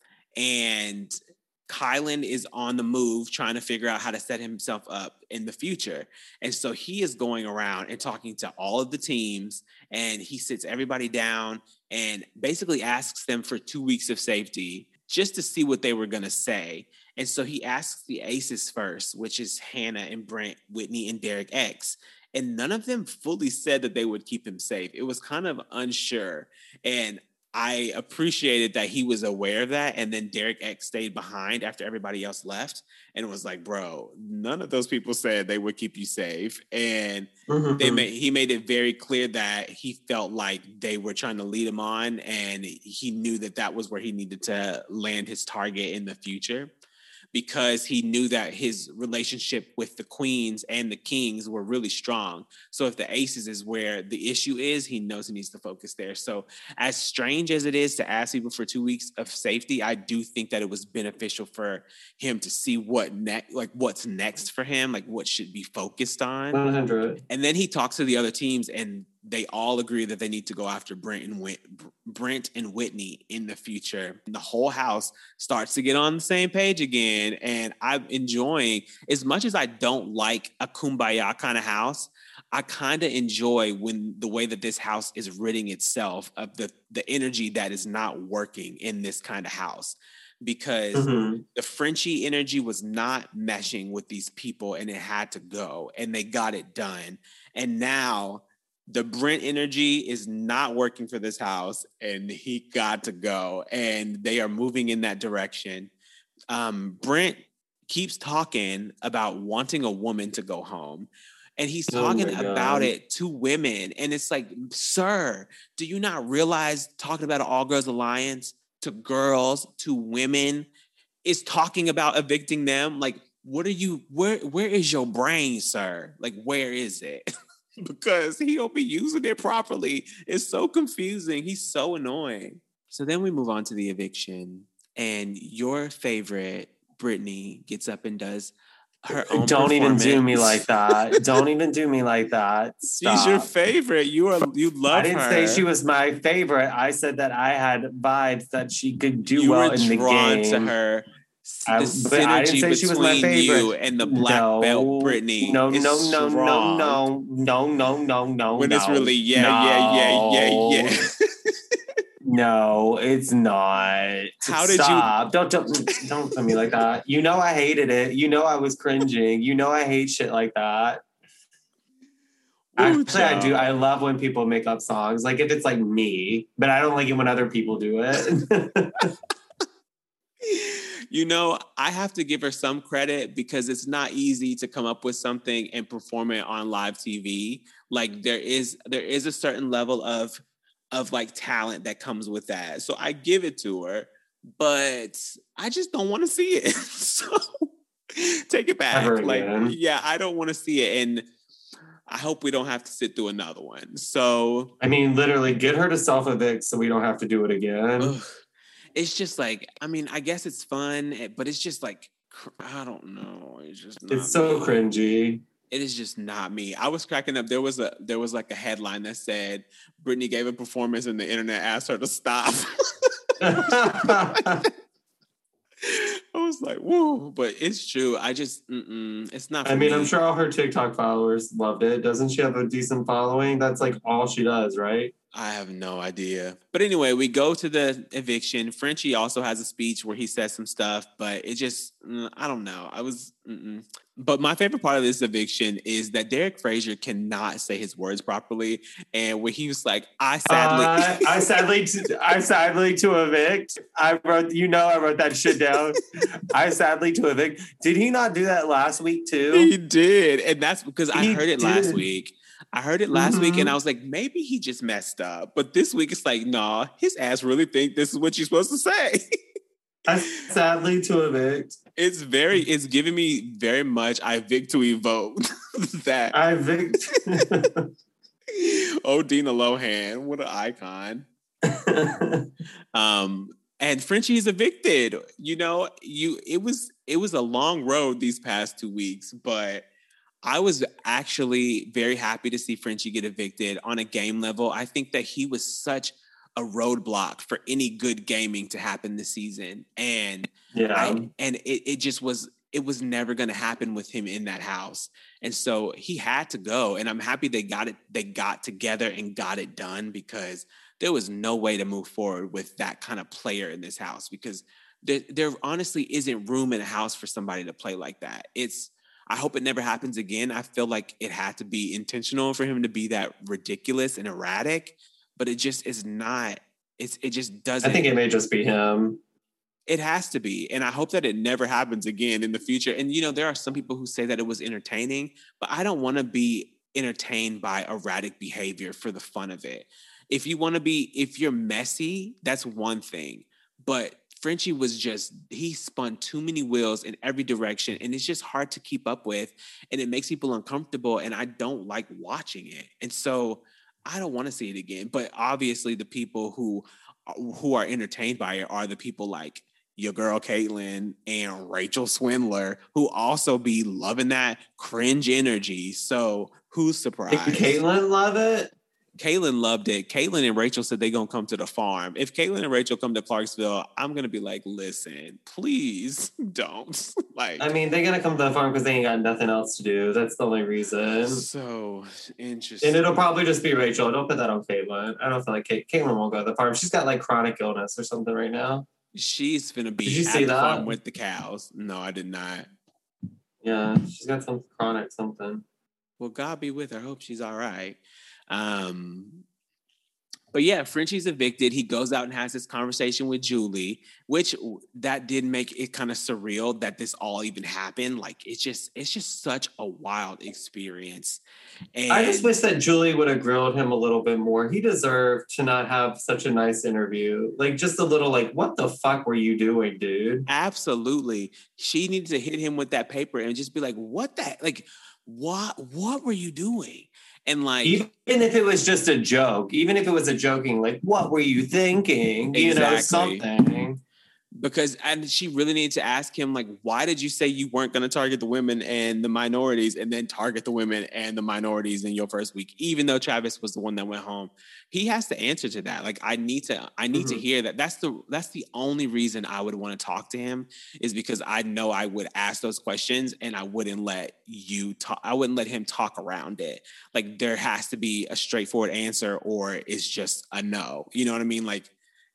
Speaker 1: and Kyland is on the move trying to figure out how to set himself up in the future. And so he is going around and talking to all of the teams, and he sits everybody down and basically asks them for two weeks of safety just to see what they were going to say. And so he asks the aces first, which is Hannah and Brent, Whitney and Derek X. And none of them fully said that they would keep him safe. It was kind of unsure. And I appreciated that he was aware of that, and then Derek X stayed behind after everybody else left, and it was like, bro, none of those people said they would keep you safe, and mm-hmm. they made he made it very clear that he felt like they were trying to lead him on, and he knew that that was where he needed to land his target in the future, because he knew that his relationship with the queens and the kings were really strong. So if the aces is where the issue is, he knows he needs to focus there. So as strange as it is to ask people for two weeks of safety, I do think that it was beneficial for him to see what next, like what's next for him, like what should be focused on.
Speaker 3: one hundred
Speaker 1: And then he talks to the other teams, and they all agree that they need to go after Brent and Whit- Brent and Whitney in the future. And the whole house starts to get on the same page again. And I'm enjoying, as much as I don't like a kumbaya kind of house, I kind of enjoy when the way that this house is ridding itself of the, the energy that is not working in this kind of house. Because mm-hmm. the Frenchie energy was not meshing with these people, and it had to go, and they got it done. And now the Brent energy is not working for this house, and he got to go, and they are moving in that direction. Um, Brent keeps talking about wanting a woman to go home, and he's talking oh about it to women. And it's like, sir, do you not realize talking about an all girls alliance to girls, to women, is talking about evicting them? Like, what are you, where, where is your brain, sir? Like, where is it? Because he don't be using it properly. It's so confusing. He's so annoying. So then we move on to the eviction, and your favorite, Brittany, gets up and does her own
Speaker 3: Don't even do me like that. Don't even do me like that. Stop.
Speaker 1: She's your favorite. You are you love her.
Speaker 3: I didn't
Speaker 1: her.
Speaker 3: say she was my favorite. I said that I had vibes that she could do
Speaker 1: you
Speaker 3: well
Speaker 1: were
Speaker 3: in the
Speaker 1: drawn
Speaker 3: game.
Speaker 1: to her.
Speaker 3: I,
Speaker 1: the synergy
Speaker 3: I didn't say she was my favorite.
Speaker 1: You and the black
Speaker 3: no,
Speaker 1: belt Brittany.
Speaker 3: No,
Speaker 1: is
Speaker 3: no, no,
Speaker 1: strong.
Speaker 3: no, no, no, no, no, no.
Speaker 1: When
Speaker 3: no,
Speaker 1: it's really yeah,
Speaker 3: no.
Speaker 1: yeah, yeah, yeah, yeah.
Speaker 3: No, it's not.
Speaker 1: How did
Speaker 3: Stop. Don't, don't don't tell me like that. You know I hated it. You know I was cringing. You know I hate shit like that.
Speaker 1: Ooh,
Speaker 3: Actually, I do.
Speaker 1: child.
Speaker 3: I love when people make up songs. Like if it's like me, but I don't like it when other people do it.
Speaker 1: You know, I have to give her some credit because it's not easy to come up with something and perform it on live T V. Like there is there is a certain level of of like talent that comes with that. So I give it to her, but I just don't want to see it. So take it back.
Speaker 3: Ever
Speaker 1: Like
Speaker 3: again.
Speaker 1: yeah, I don't want to see it, and I hope we don't have to sit through another one. So
Speaker 3: I mean, literally, get her to self evict so we don't have to do it again.
Speaker 1: ugh. It's just like, I mean, I guess it's fun, eh, but it's just like, cr- I don't know. It's just not
Speaker 3: It's so
Speaker 1: me.
Speaker 3: cringy.
Speaker 1: It is just not me. I was cracking up. There was a there was like a headline that said Britney gave a performance and the internet asked her to stop. I was like, whoa, but it's true. I just, mm-mm, it's not for
Speaker 3: I mean,
Speaker 1: me.
Speaker 3: I'm sure all her TikTok followers loved it. Doesn't she have a decent following? That's like all she does, right?
Speaker 1: I have no idea. But anyway, we go to the eviction. Frenchie also has a speech where he says some stuff, but it just, mm, I don't know. I was, mm-mm. But my favorite part of this eviction is that Derek Frazier cannot say his words properly. And when he was like, I sadly.
Speaker 3: Uh, I sadly, to, I sadly to evict. I wrote, you know, I wrote that shit down. I sadly to evict. Did he not do that last week too?
Speaker 1: He did. And that's because I
Speaker 3: He
Speaker 1: heard it
Speaker 3: did.
Speaker 1: last week. I heard it last week and
Speaker 3: Mhm.
Speaker 1: I was like, maybe he just messed up. But this week it's like, nah, his ass really think this is what you're supposed to say.
Speaker 3: I sadly to evict.
Speaker 1: It's very, it's giving me very much I evict to evoke that.
Speaker 3: I evict.
Speaker 1: Oh, Dina Lohan, what an icon. Um, and Frenchie is evicted. You know, you it was it was a long road these past two weeks, but I was actually very happy to see Frenchie get evicted on a game level. I think that he was such a roadblock for any good gaming to happen this season. And
Speaker 3: Yeah.
Speaker 1: I and it, it just was it was never going to happen with him in that house. And so he had to go. And I'm happy they got it, they got together and got it done because there was no way to move forward with that kind of player in this house because there, there honestly isn't room in a house for somebody to play like that. It's I hope it never happens again. I feel like it had to be intentional for him to be that ridiculous and erratic, but it just is not. It's it just doesn't.
Speaker 3: I think it may just be him.
Speaker 1: It has to be. And I hope that it never happens again in the future. And, you know, there are some people who say that it was entertaining, but I don't want to be entertained by erratic behavior for the fun of it. If you want to be, if you're messy, that's one thing. But Frenchie was just, he spun too many wheels in every direction. And it's just hard to keep up with. And it makes people uncomfortable. And I don't like watching it. And so I don't want to see it again. But obviously the people who, who are entertained by it are the people like your girl Caitlyn and Rachel Swindler, who also be loving that cringe energy. So who's surprised?
Speaker 3: Did Caitlyn love it?
Speaker 1: Caitlyn loved it. Caitlyn and Rachel said they're going to come to the farm. If Caitlyn and Rachel come to Clarksville, I'm going to be like, listen, please don't. Like,
Speaker 3: I mean, they're going to come to the farm because they ain't got nothing else to do. That's the only reason.
Speaker 1: So interesting.
Speaker 3: And it'll probably just be Rachel. Don't put that on Caitlyn. I don't feel like Kate, Caitlyn won't go to the farm. She's got like chronic illness or something right now.
Speaker 1: She's going to be
Speaker 3: Did you
Speaker 1: at
Speaker 3: see
Speaker 1: the
Speaker 3: that?
Speaker 1: farm with the cows. No, I did not.
Speaker 3: Yeah, she's got some chronic something.
Speaker 1: Well, God be with her. I hope she's all right. Um, but yeah, Frenchie's evicted. He goes out and has this conversation with Julie, which that did make it kind of surreal that this all even happened. Like it's just, it's just such a wild experience. And
Speaker 3: I just wish that Julie would have grilled him a little bit more. He deserved to not have such a nice interview. Like just a little like, what the fuck were you doing, dude?
Speaker 1: Absolutely. She needed to hit him with that paper and just be like, what that, like, what, what were you doing? And like,
Speaker 3: even if it was just a joke, even if it was a joking, like, what were you thinking? You know,
Speaker 1: Exactly.
Speaker 3: something.
Speaker 1: because, and she really needed to ask him, like, why did you say you weren't going to target the women and the minorities and then target the women and the minorities in your first week, even though Travis was the one that went home? He has to answer to that. Like, I need to, I need
Speaker 3: Mhm.
Speaker 1: to hear that. That's the, that's the only reason I would want to talk to him, is because I know I would ask those questions and I wouldn't let you talk. I wouldn't let him talk around it. Like, there has to be a straightforward answer or it's just a no. You know what I mean? Like,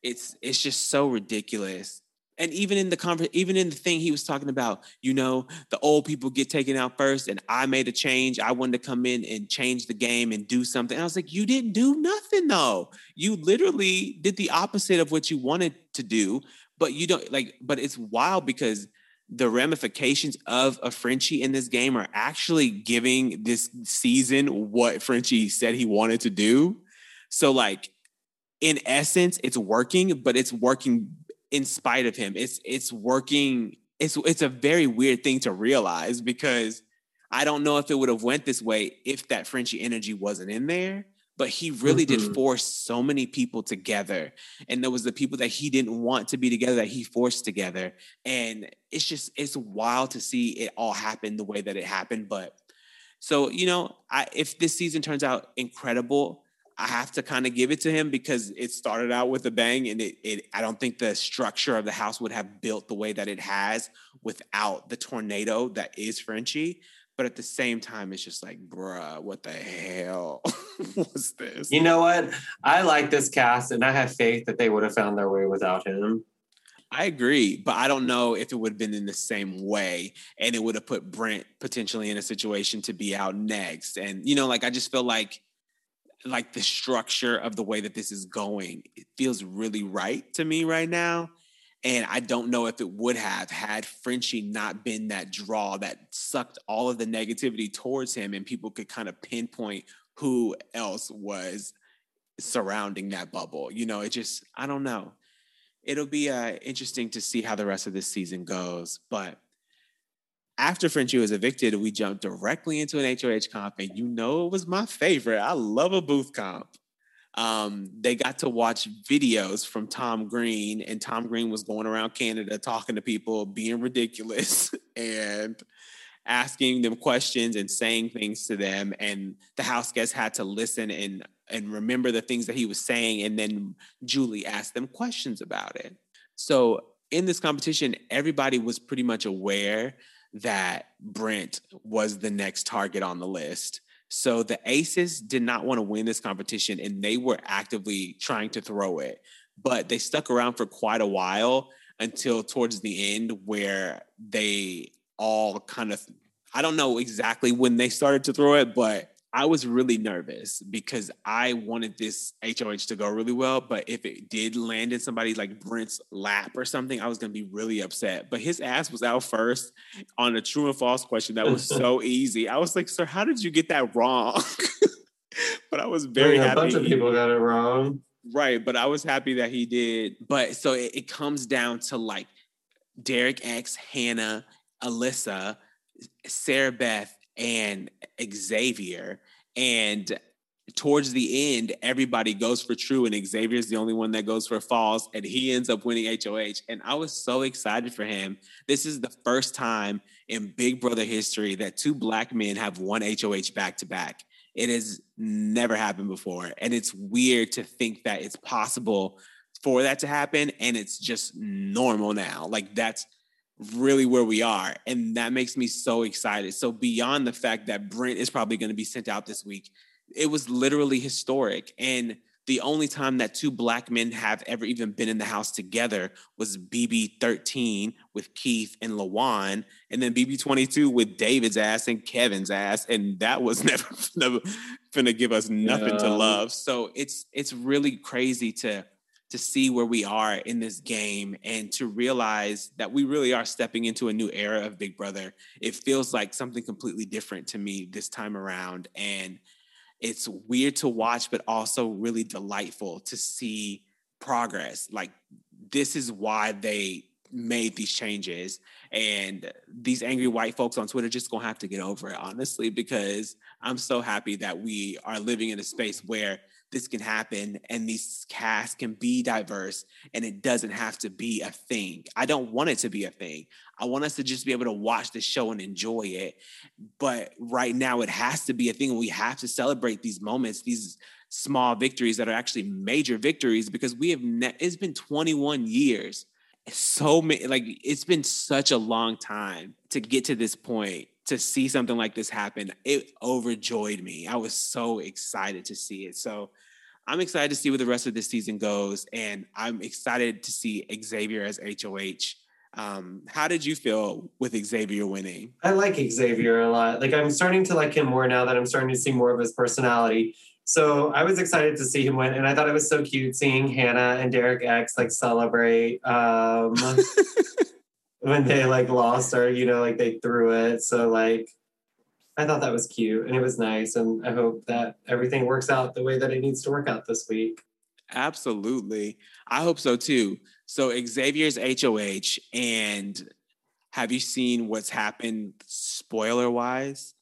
Speaker 1: it's it's just so ridiculous. And even in the conver- even in the thing he was talking about, you know, the old people get taken out first, and I made a change. I wanted to come in and change the game and do something. And I was like, you didn't do nothing though. You literally did the opposite of what you wanted to do. But you don't like. But it's wild because the ramifications of a Frenchie in this game are actually giving this season what Frenchie said he wanted to do. So like in essence, it's working, but it's working in spite of him. It's it's working. It's it's a very weird thing to realize because I don't know if it would have went this way if that Frenchie energy wasn't in there. But he really
Speaker 3: Mhm.
Speaker 1: did force so many people together. And there was the people that he didn't want to be together that he forced together. And it's just, it's wild to see it all happen the way that it happened. But so, you know, I, if this season turns out incredible, I have to kind of give it to him because it started out with a bang, and it, it I don't think the structure of the house would have built the way that it has without the tornado that is Frenchie. But at the same time, it's just like, bruh, what the hell was this?
Speaker 3: You know what? I like this cast, and I have faith that they would have found their way without him.
Speaker 1: I agree, but I don't know if it would have been in the same way, and it would have put Brent potentially in a situation to be out next. And you know, like I just feel like like the structure of the way that this is going, it feels really right to me right now. And I don't know if it would have had Frenchie not been that draw that sucked all of the negativity towards him, and people could kind of pinpoint who else was surrounding that bubble. You know, it just, I don't know. It'll be uh, interesting to see how the rest of this season goes. But after Frenchie was evicted, we jumped directly into an H O H comp, and you know it was my favorite. I love a booth comp. Um, they got to watch videos from Tom Green, and Tom Green was going around Canada talking to people, being ridiculous and asking them questions and saying things to them. And the house guests had to listen and and remember the things that he was saying. And then Julie asked them questions about it. So in this competition, everybody was pretty much aware that Brent was the next target on the list. So the Aces did not want to win this competition, and they were actively trying to throw it. But they stuck around for quite a while until towards the end, where they all kind of, I don't know exactly when they started to throw it, but I was really nervous because I wanted this H O H to go really well. But if it did land in somebody like Brent's lap or something, I was going to be really upset. But his ass was out first on a true and false question that was so easy. I was like, sir, how did you get that wrong? But I was very
Speaker 3: I mean,
Speaker 1: happy.
Speaker 3: A bunch of people got it wrong.
Speaker 1: Right. But I was happy that he did. But so it, it comes down to like Derek X, Hannah, Alyssa, Sarah Beth, and Xavier. And towards the end, everybody goes for true, and Xavier's the only one that goes for false, and he ends up winning H O H. And I was so excited for him. This is the first time in Big Brother history that two Black men have won H O H back to back. It has never happened before. And it's weird to think that it's possible for that to happen, and it's just normal now. Like that's really where we are. And that makes me so excited. So beyond the fact that Brent is probably going to be sent out this week, it was literally historic. And the only time that two Black men have ever even been in the house together was B B thirteen with Keith and Lawan, and then B B twenty-two with David's ass and Kevin's ass. And that was never, never gonna give us nothing yeah. to love. So it's, it's really crazy to, to see where we are in this game and to realize that we really are stepping into a new era of Big Brother. It feels like something completely different to me this time around. And it's weird to watch, but also really delightful to see progress. Like this is why they made these changes. And these angry white folks on Twitter just gonna have to get over it, honestly, because I'm so happy that we are living in a space where this can happen and these casts can be diverse and it doesn't have to be a thing. I don't want it to be a thing. I want us to just be able to watch the show and enjoy it. But right now it has to be a thing. We have to celebrate these moments, these small victories that are actually major victories, because we have, ne- it's been twenty-one years. So many, like it's been such a long time to get to this point. To see something like this happen, it overjoyed me. I was so excited to see it. So I'm excited to see where the rest of this season goes, and I'm excited to see Xavier as H O H. Um, how did you feel with Xavier winning?
Speaker 3: I like Xavier a lot. Like, I'm starting to like him more now that I'm starting to see more of his personality. So I was excited to see him win, and I thought it was so cute seeing Hannah and Derek X like celebrate um, when they like lost, or you know, like they threw it. So like, I thought that was cute and it was nice, and I hope that everything works out the way that it needs to work out this week.
Speaker 1: Absolutely. I hope so too. So Xavier's H O H, and have you seen what's happened spoiler wise?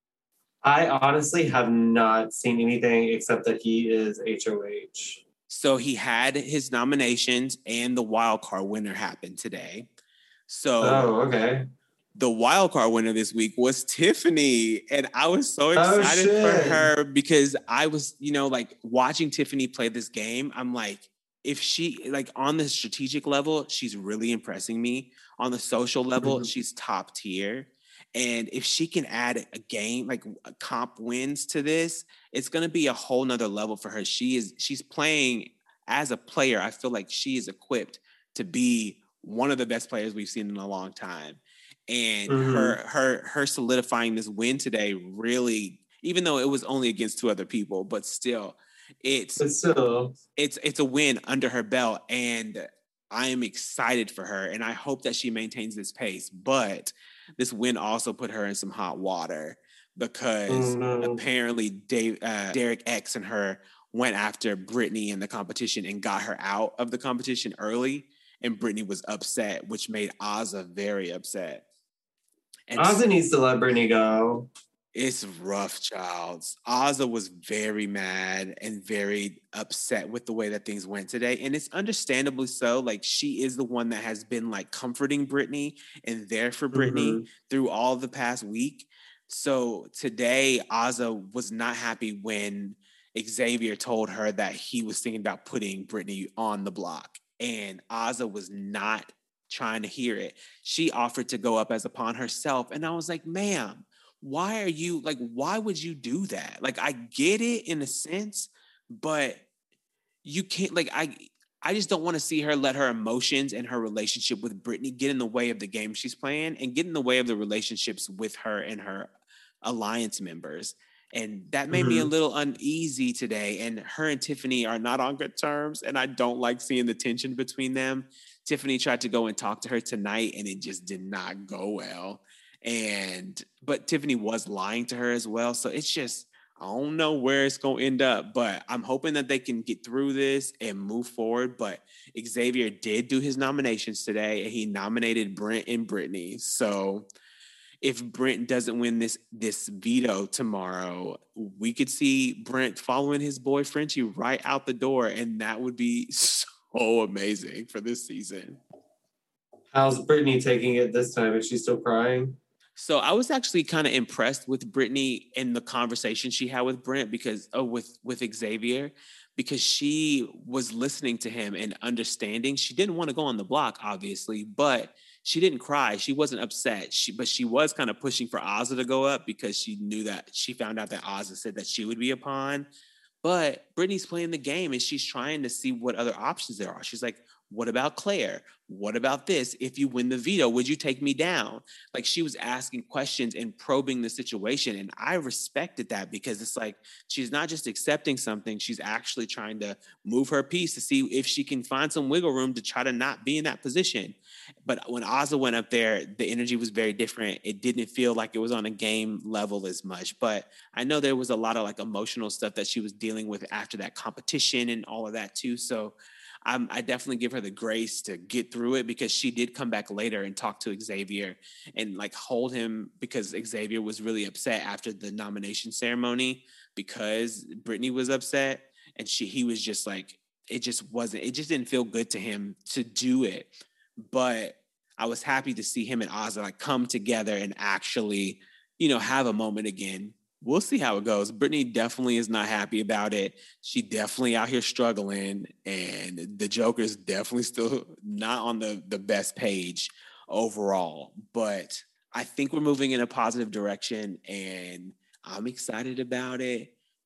Speaker 3: I honestly have not seen anything except that he is H O H.
Speaker 1: So he had his nominations, and the wild card winner happened today. So
Speaker 3: oh, okay.
Speaker 1: The wild card winner this week was Tiffany, and I was so excited
Speaker 3: oh,
Speaker 1: for her because I was, you know, like watching Tiffany play this game. I'm like, if she, like on the strategic level, she's really impressing me. On the social level, mm-hmm. she's top tier. And if she can add a game, like a comp wins to this, it's going to be a whole nother level for her. She is, she's playing as a player. I feel like she is equipped to be one of the best players we've seen in a long time. And mm-hmm. her her her solidifying this win today really, even though it was only against two other people, but still, it's
Speaker 3: but still.
Speaker 1: it's it's a win under her belt, and I am excited for her, and I hope that she maintains this pace. But this win also put her in some hot water because oh, no. apparently Dave, uh, Derek X and her went after Brittany in the competition and got her out of the competition early, and Brittany was upset, which made Azah very upset.
Speaker 3: And Azah so, needs to let Brittany go.
Speaker 1: It's rough, child. Azah was very mad and very upset with the way that things went today. And it's understandably so. Like, she is the one that has been like comforting Brittany and there for Brittany mm-hmm. through all the past week. So today, Azah was not happy when Xavier told her that he was thinking about putting Brittany on the block. And Azah was not trying to hear it. She offered to go up as a pawn herself. And I was like, ma'am, why are you, like, why would you do that? Like, I get it in a sense, but you can't, like, I I just don't want to see her let her emotions and her relationship with Brittany get in the way of the game she's playing and get in the way of the relationships with her and her alliance members. And that made mm-hmm. me a little uneasy today. And her and Tiffany are not on good terms. And I don't like seeing the tension between them. Tiffany tried to go and talk to her tonight, and it just did not go well. And, but Tiffany was lying to her as well. So it's just, I don't know where it's going to end up, but I'm hoping that they can get through this and move forward. But Xavier did do his nominations today, and he nominated Brent and Brittany. So if Brent doesn't win this this veto tomorrow, we could see Brent following his boy Frenchie right out the door, and that would be so amazing for this season.
Speaker 3: How's Brittany taking it this time? Is she still crying?
Speaker 1: So I was actually kind of impressed with Brittany in the conversation she had with Brent because oh, with with Xavier, because she was listening to him and understanding. She didn't want to go on the block, obviously, but she didn't cry. She wasn't upset. She, but she was kind of pushing for Azah to go up because she knew that she found out that Azah said that she would be a pawn. But Brittany's playing the game and she's trying to see what other options there are. She's like, what about Claire? What about this? If you win the veto, would you take me down? Like, she was asking questions and probing the situation. And I respected that because it's like, she's not just accepting something. She's actually trying to move her piece to see if she can find some wiggle room to try to not be in that position. But when Azah went up there, the energy was very different. It didn't feel like it was on a game level as much. But I know there was a lot of like emotional stuff that she was dealing with after that competition and all of that too. So I'm, I definitely give her the grace to get through it because she did come back later and talk to Xavier and like hold him because Xavier was really upset after the nomination ceremony because Brittany was upset and she he was just like, it just wasn't, it just didn't feel good to him to do it. But I was happy to see him and Azah like come together and actually, you know, have a moment again. We'll see how it goes. Brittany definitely is not happy about it. She definitely out here struggling, and the Joker's definitely still not on the, the best page overall. But I think we're moving in a positive direction, and I'm excited about it.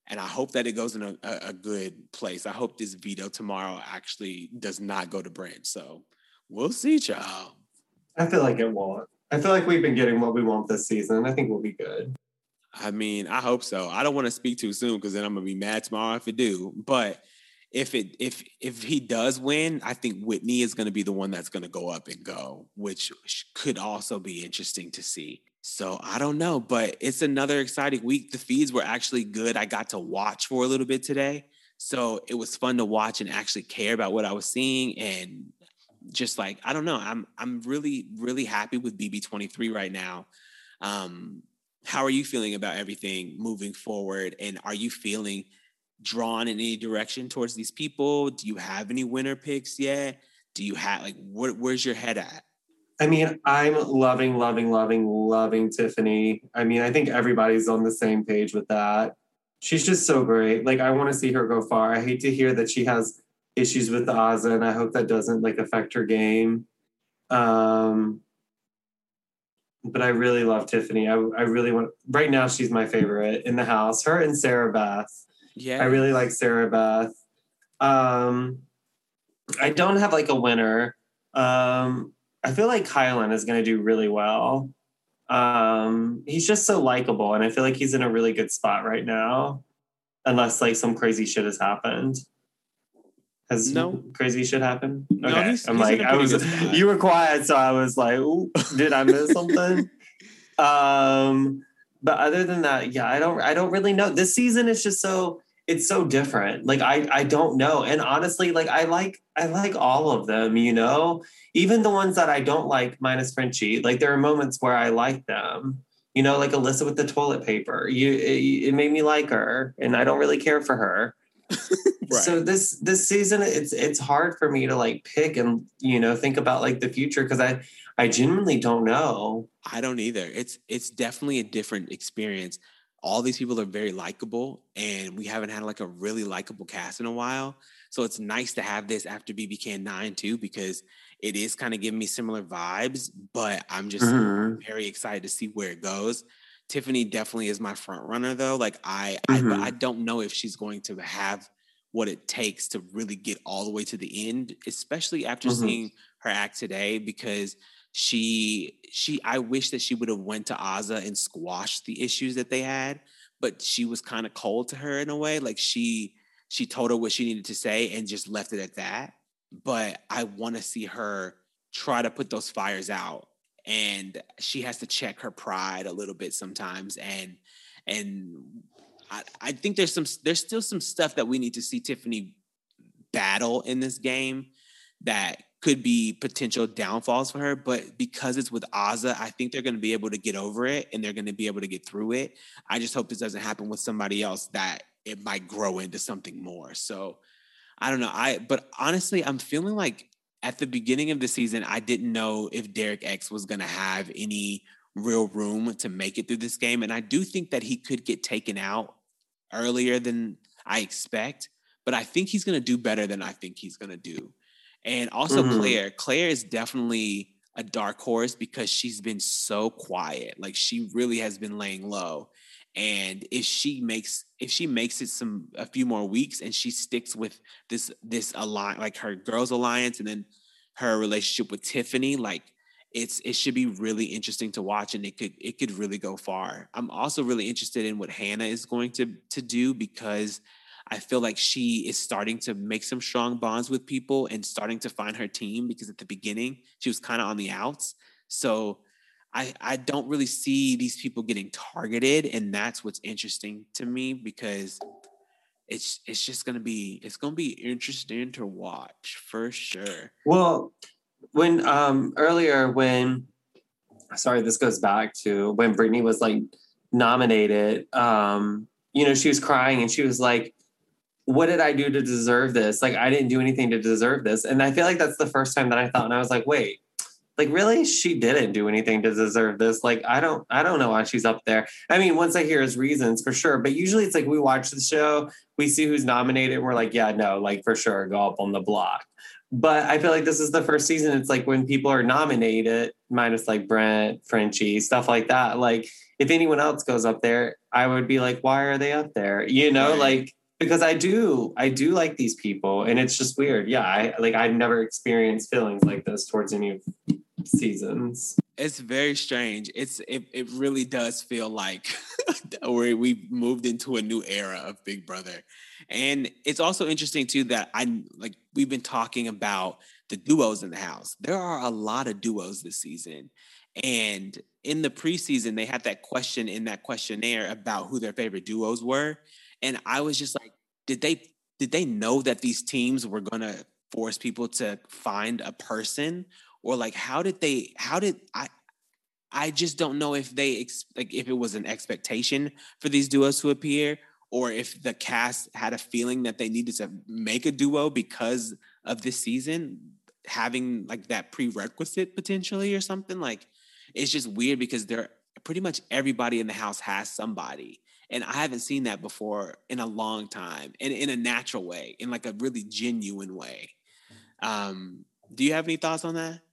Speaker 1: And I hope that it goes in a, a, a good place. I hope this veto tomorrow actually does not go to Brent. So we'll see, child.
Speaker 3: I feel like it won't. I feel like we've been getting what we want this season. I think we'll be good.
Speaker 1: I mean, I hope so. I don't want to speak too soon because then I'm gonna be mad tomorrow if it do. But if it if if he does win, I think Whitney is gonna be the one that's gonna go up and go, which could also be interesting to see. So I don't know, but it's another exciting week. The feeds were actually good. I got to watch for a little bit today. So it was fun to watch and actually care about what I was seeing. And just like, I don't know, I'm I'm really, really happy with B B twenty-three right now. Um, how are you feeling about everything moving forward? And are you feeling drawn in any direction towards these people? Do you have any winner picks yet? Do you have, like, where, where's your head at?
Speaker 3: I mean, I'm loving, loving, loving, loving Tiffany. I mean, I think everybody's on the same page with that. She's just so great. Like, I want to see her go far. I hate to hear that she has issues with Azah, and I hope that doesn't, like, affect her game. Um, but I really love Tiffany. I, I really want... Right now, she's my favorite in the house. Her and Sarah Beth.
Speaker 1: Yeah.
Speaker 3: I really like Sarah Beth. Um, I don't have, like, a winner. Um... I feel like Kylan is going to do really well. Um, he's just so likable, and I feel like he's in a really good spot right now, unless like some crazy shit has happened. Has
Speaker 1: no
Speaker 3: crazy shit happened?
Speaker 1: No,
Speaker 3: okay,
Speaker 1: he's,
Speaker 3: I'm
Speaker 1: he's
Speaker 3: like, I was. You were quiet, so I was like, ooh, did I miss something? um, but other than that, yeah, I don't. I don't really know. This season is just so. It's so different. Like, I, I don't know. And honestly, like, I like, I like all of them, you know, even the ones that I don't like, minus Frenchie. Like, there are moments where I like them, you know, like Alyssa with the toilet paper. You, it, it made me like her, and I don't really care for her. Right. So this, this season, it's, it's hard for me to like pick and, you know, think about like the future. Cause I, I genuinely don't know.
Speaker 1: I don't either. It's, it's definitely a different experience. All these people are very likable, and we haven't had like a really likable cast in a while. So it's nice to have this after B B Can nine too, because it is kind of giving me similar vibes, but I'm just mm-hmm. very excited to see where it goes. Tiffany definitely is my front runner though. Like I, mm-hmm. I, but I don't know if she's going to have what it takes to really get all the way to the end, especially after mm-hmm. seeing her act today, because She, she, I wish that she would have went to Azah and squashed the issues that they had, but she was kind of cold to her in a way. Like she, she told her what she needed to say and just left it at that. But I want to see her try to put those fires out, and she has to check her pride a little bit sometimes. And, and I, I think there's some, there's still some stuff that we need to see Tiffany battle in this game that could be potential downfalls for her, but because it's with Azah, I think they're going to be able to get over it, and they're going to be able to get through it. I just hope this doesn't happen with somebody else, that it might grow into something more. So I don't know. I, but honestly, I'm feeling like at the beginning of the season, I didn't know if Derek X was going to have any real room to make it through this game. And I do think that he could get taken out earlier than I expect, but I think he's going to do better than I think he's going to do. And also mm-hmm. Claire. Claire is definitely a dark horse because she's been so quiet. Like, she really has been laying low. And if she makes if she makes it some a few more weeks and she sticks with this this alliance, like her girls alliance, and then her relationship with Tiffany, like it's it should be really interesting to watch, and it could it could really go far. I'm also really interested in what Hannah is going to to do, because I feel like she is starting to make some strong bonds with people and starting to find her team, because at the beginning she was kind of on the outs. So I, I don't really see these people getting targeted, and that's what's interesting to me, because it's it's just gonna be it's gonna be interesting to watch for sure.
Speaker 3: Well, when um earlier when sorry, this goes back to when Brittany was like nominated, um, you know, she was crying and she was like, what did I do to deserve this? Like, I didn't do anything to deserve this. And I feel like that's the first time that I thought, and I was like, wait, like, really? She didn't do anything to deserve this. Like, I don't, I don't know why she's up there. I mean, once I hear his reasons, for sure. But usually it's like, we watch the show, we see who's nominated, and we're like, yeah, no, like for sure, go up on the block. but I feel like this is the first season. It's like when people are nominated, minus like Brent, Frenchie, stuff like that. Like if anyone else goes up there, I would be like, why are they up there? You know,
Speaker 1: Right.
Speaker 3: like, because I do, I do like these people, and it's just weird. Yeah, I like I've never experienced feelings like this towards any of seasons.
Speaker 1: It's very strange. It's it, it really does feel like where we've moved into a new era of Big Brother. And it's also interesting too that I like we've been talking about the duos in the house. There are a lot of duos this season. And in the preseason, they had that question in that questionnaire about who their favorite duos were. And I was just like, did they did they know that these teams were gonna force people to find a person? Or like, how did they, how did I, I just don't know if they, ex, like if it was an expectation for these duos to appear, or if the cast had a feeling that they needed to make a duo because of this season, having like that prerequisite potentially or something. Like, it's just weird because they're pretty much everybody in the house has somebody. And I haven't seen that before in a long time, and in a natural way, in like a really genuine way. Um, do you have any thoughts on that?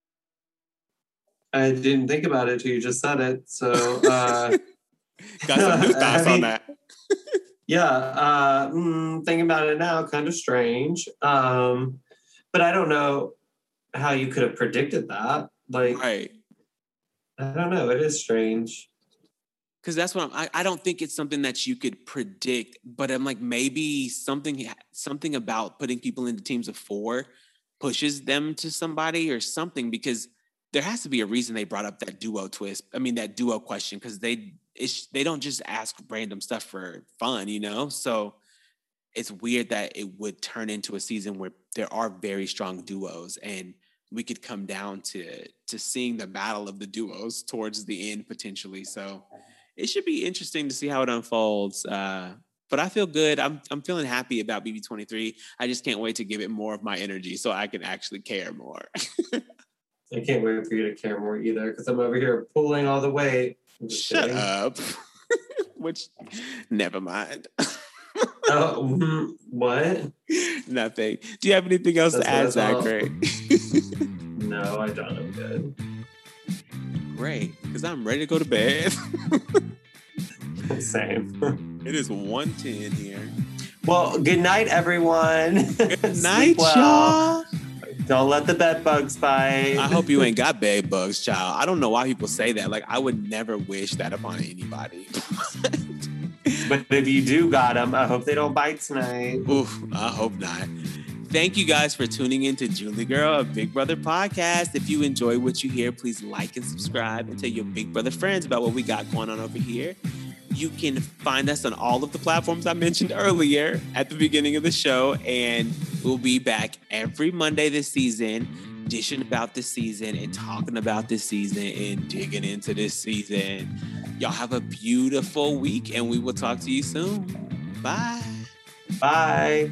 Speaker 3: I didn't think about it till you just said it. So, uh,
Speaker 1: got some new thoughts
Speaker 3: I mean,
Speaker 1: on that.
Speaker 3: Yeah, uh, mm, thinking about it now, kind of strange. Um, but I don't know how you could have predicted that. Like,
Speaker 1: Right.
Speaker 3: I don't know. It is strange.
Speaker 1: Because that's what I'm, I, I don't think it's something that you could predict, but I'm like, maybe something something about putting people into teams of four pushes them to somebody or something, because there has to be a reason they brought up that duo twist. I mean, that duo question, because they it's, they don't just ask random stuff for fun, you know? So it's weird that it would turn into a season where there are very strong duos, and we could come down to to seeing the battle of the duos towards the end potentially. So it should be interesting to see how it unfolds. Uh, but I feel good. I'm I'm feeling happy about B B twenty-three. I just can't wait to give it more of my energy so I can actually care more.
Speaker 3: I can't wait for you to care more either, because I'm over here pulling all the weight. I'm just
Speaker 1: Shut
Speaker 3: kidding.
Speaker 1: up. Which, never mind.
Speaker 3: Oh, mm, what?
Speaker 1: Nothing. Do you have anything else
Speaker 3: That's
Speaker 1: to add,
Speaker 3: what I thought.
Speaker 1: Zachary?
Speaker 3: No, I don't. I'm good.
Speaker 1: Great, because I'm ready to go to bed.
Speaker 3: Same.
Speaker 1: It is one ten here.
Speaker 3: Well, good night, everyone.
Speaker 1: Good night,
Speaker 3: Sleep well.
Speaker 1: y'all.
Speaker 3: Don't let the bed bugs bite.
Speaker 1: I hope you ain't got bed bugs, child. I don't know why people say that. Like, I would never wish that upon anybody.
Speaker 3: But if you do got them, I hope they don't bite tonight.
Speaker 1: Oof, I hope not. Thank you guys for tuning in to Julie Girl, a Big Brother podcast. If you enjoy what you hear, please like and subscribe and tell your Big Brother friends about what we got going on over here. You can find us on all of the platforms I mentioned earlier at the beginning of the show, and we'll be back every Monday this season, dishing about this season and talking about this season and digging into this season. Y'all have a beautiful week, and we will talk to you soon. Bye.
Speaker 3: Bye.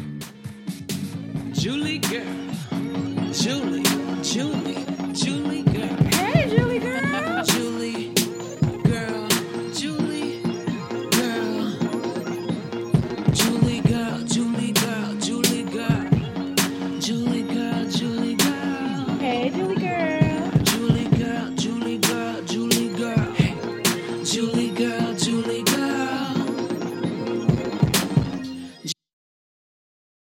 Speaker 1: Julie Girl. Julie. Julie. Julie Girl.
Speaker 2: Hey, Julie girl.
Speaker 1: Julie Girl. Julie Girl. Julie Girl. Julie Girl. Julie Girl. Julie Girl. Julie Girl.
Speaker 2: Hey, Julie girl.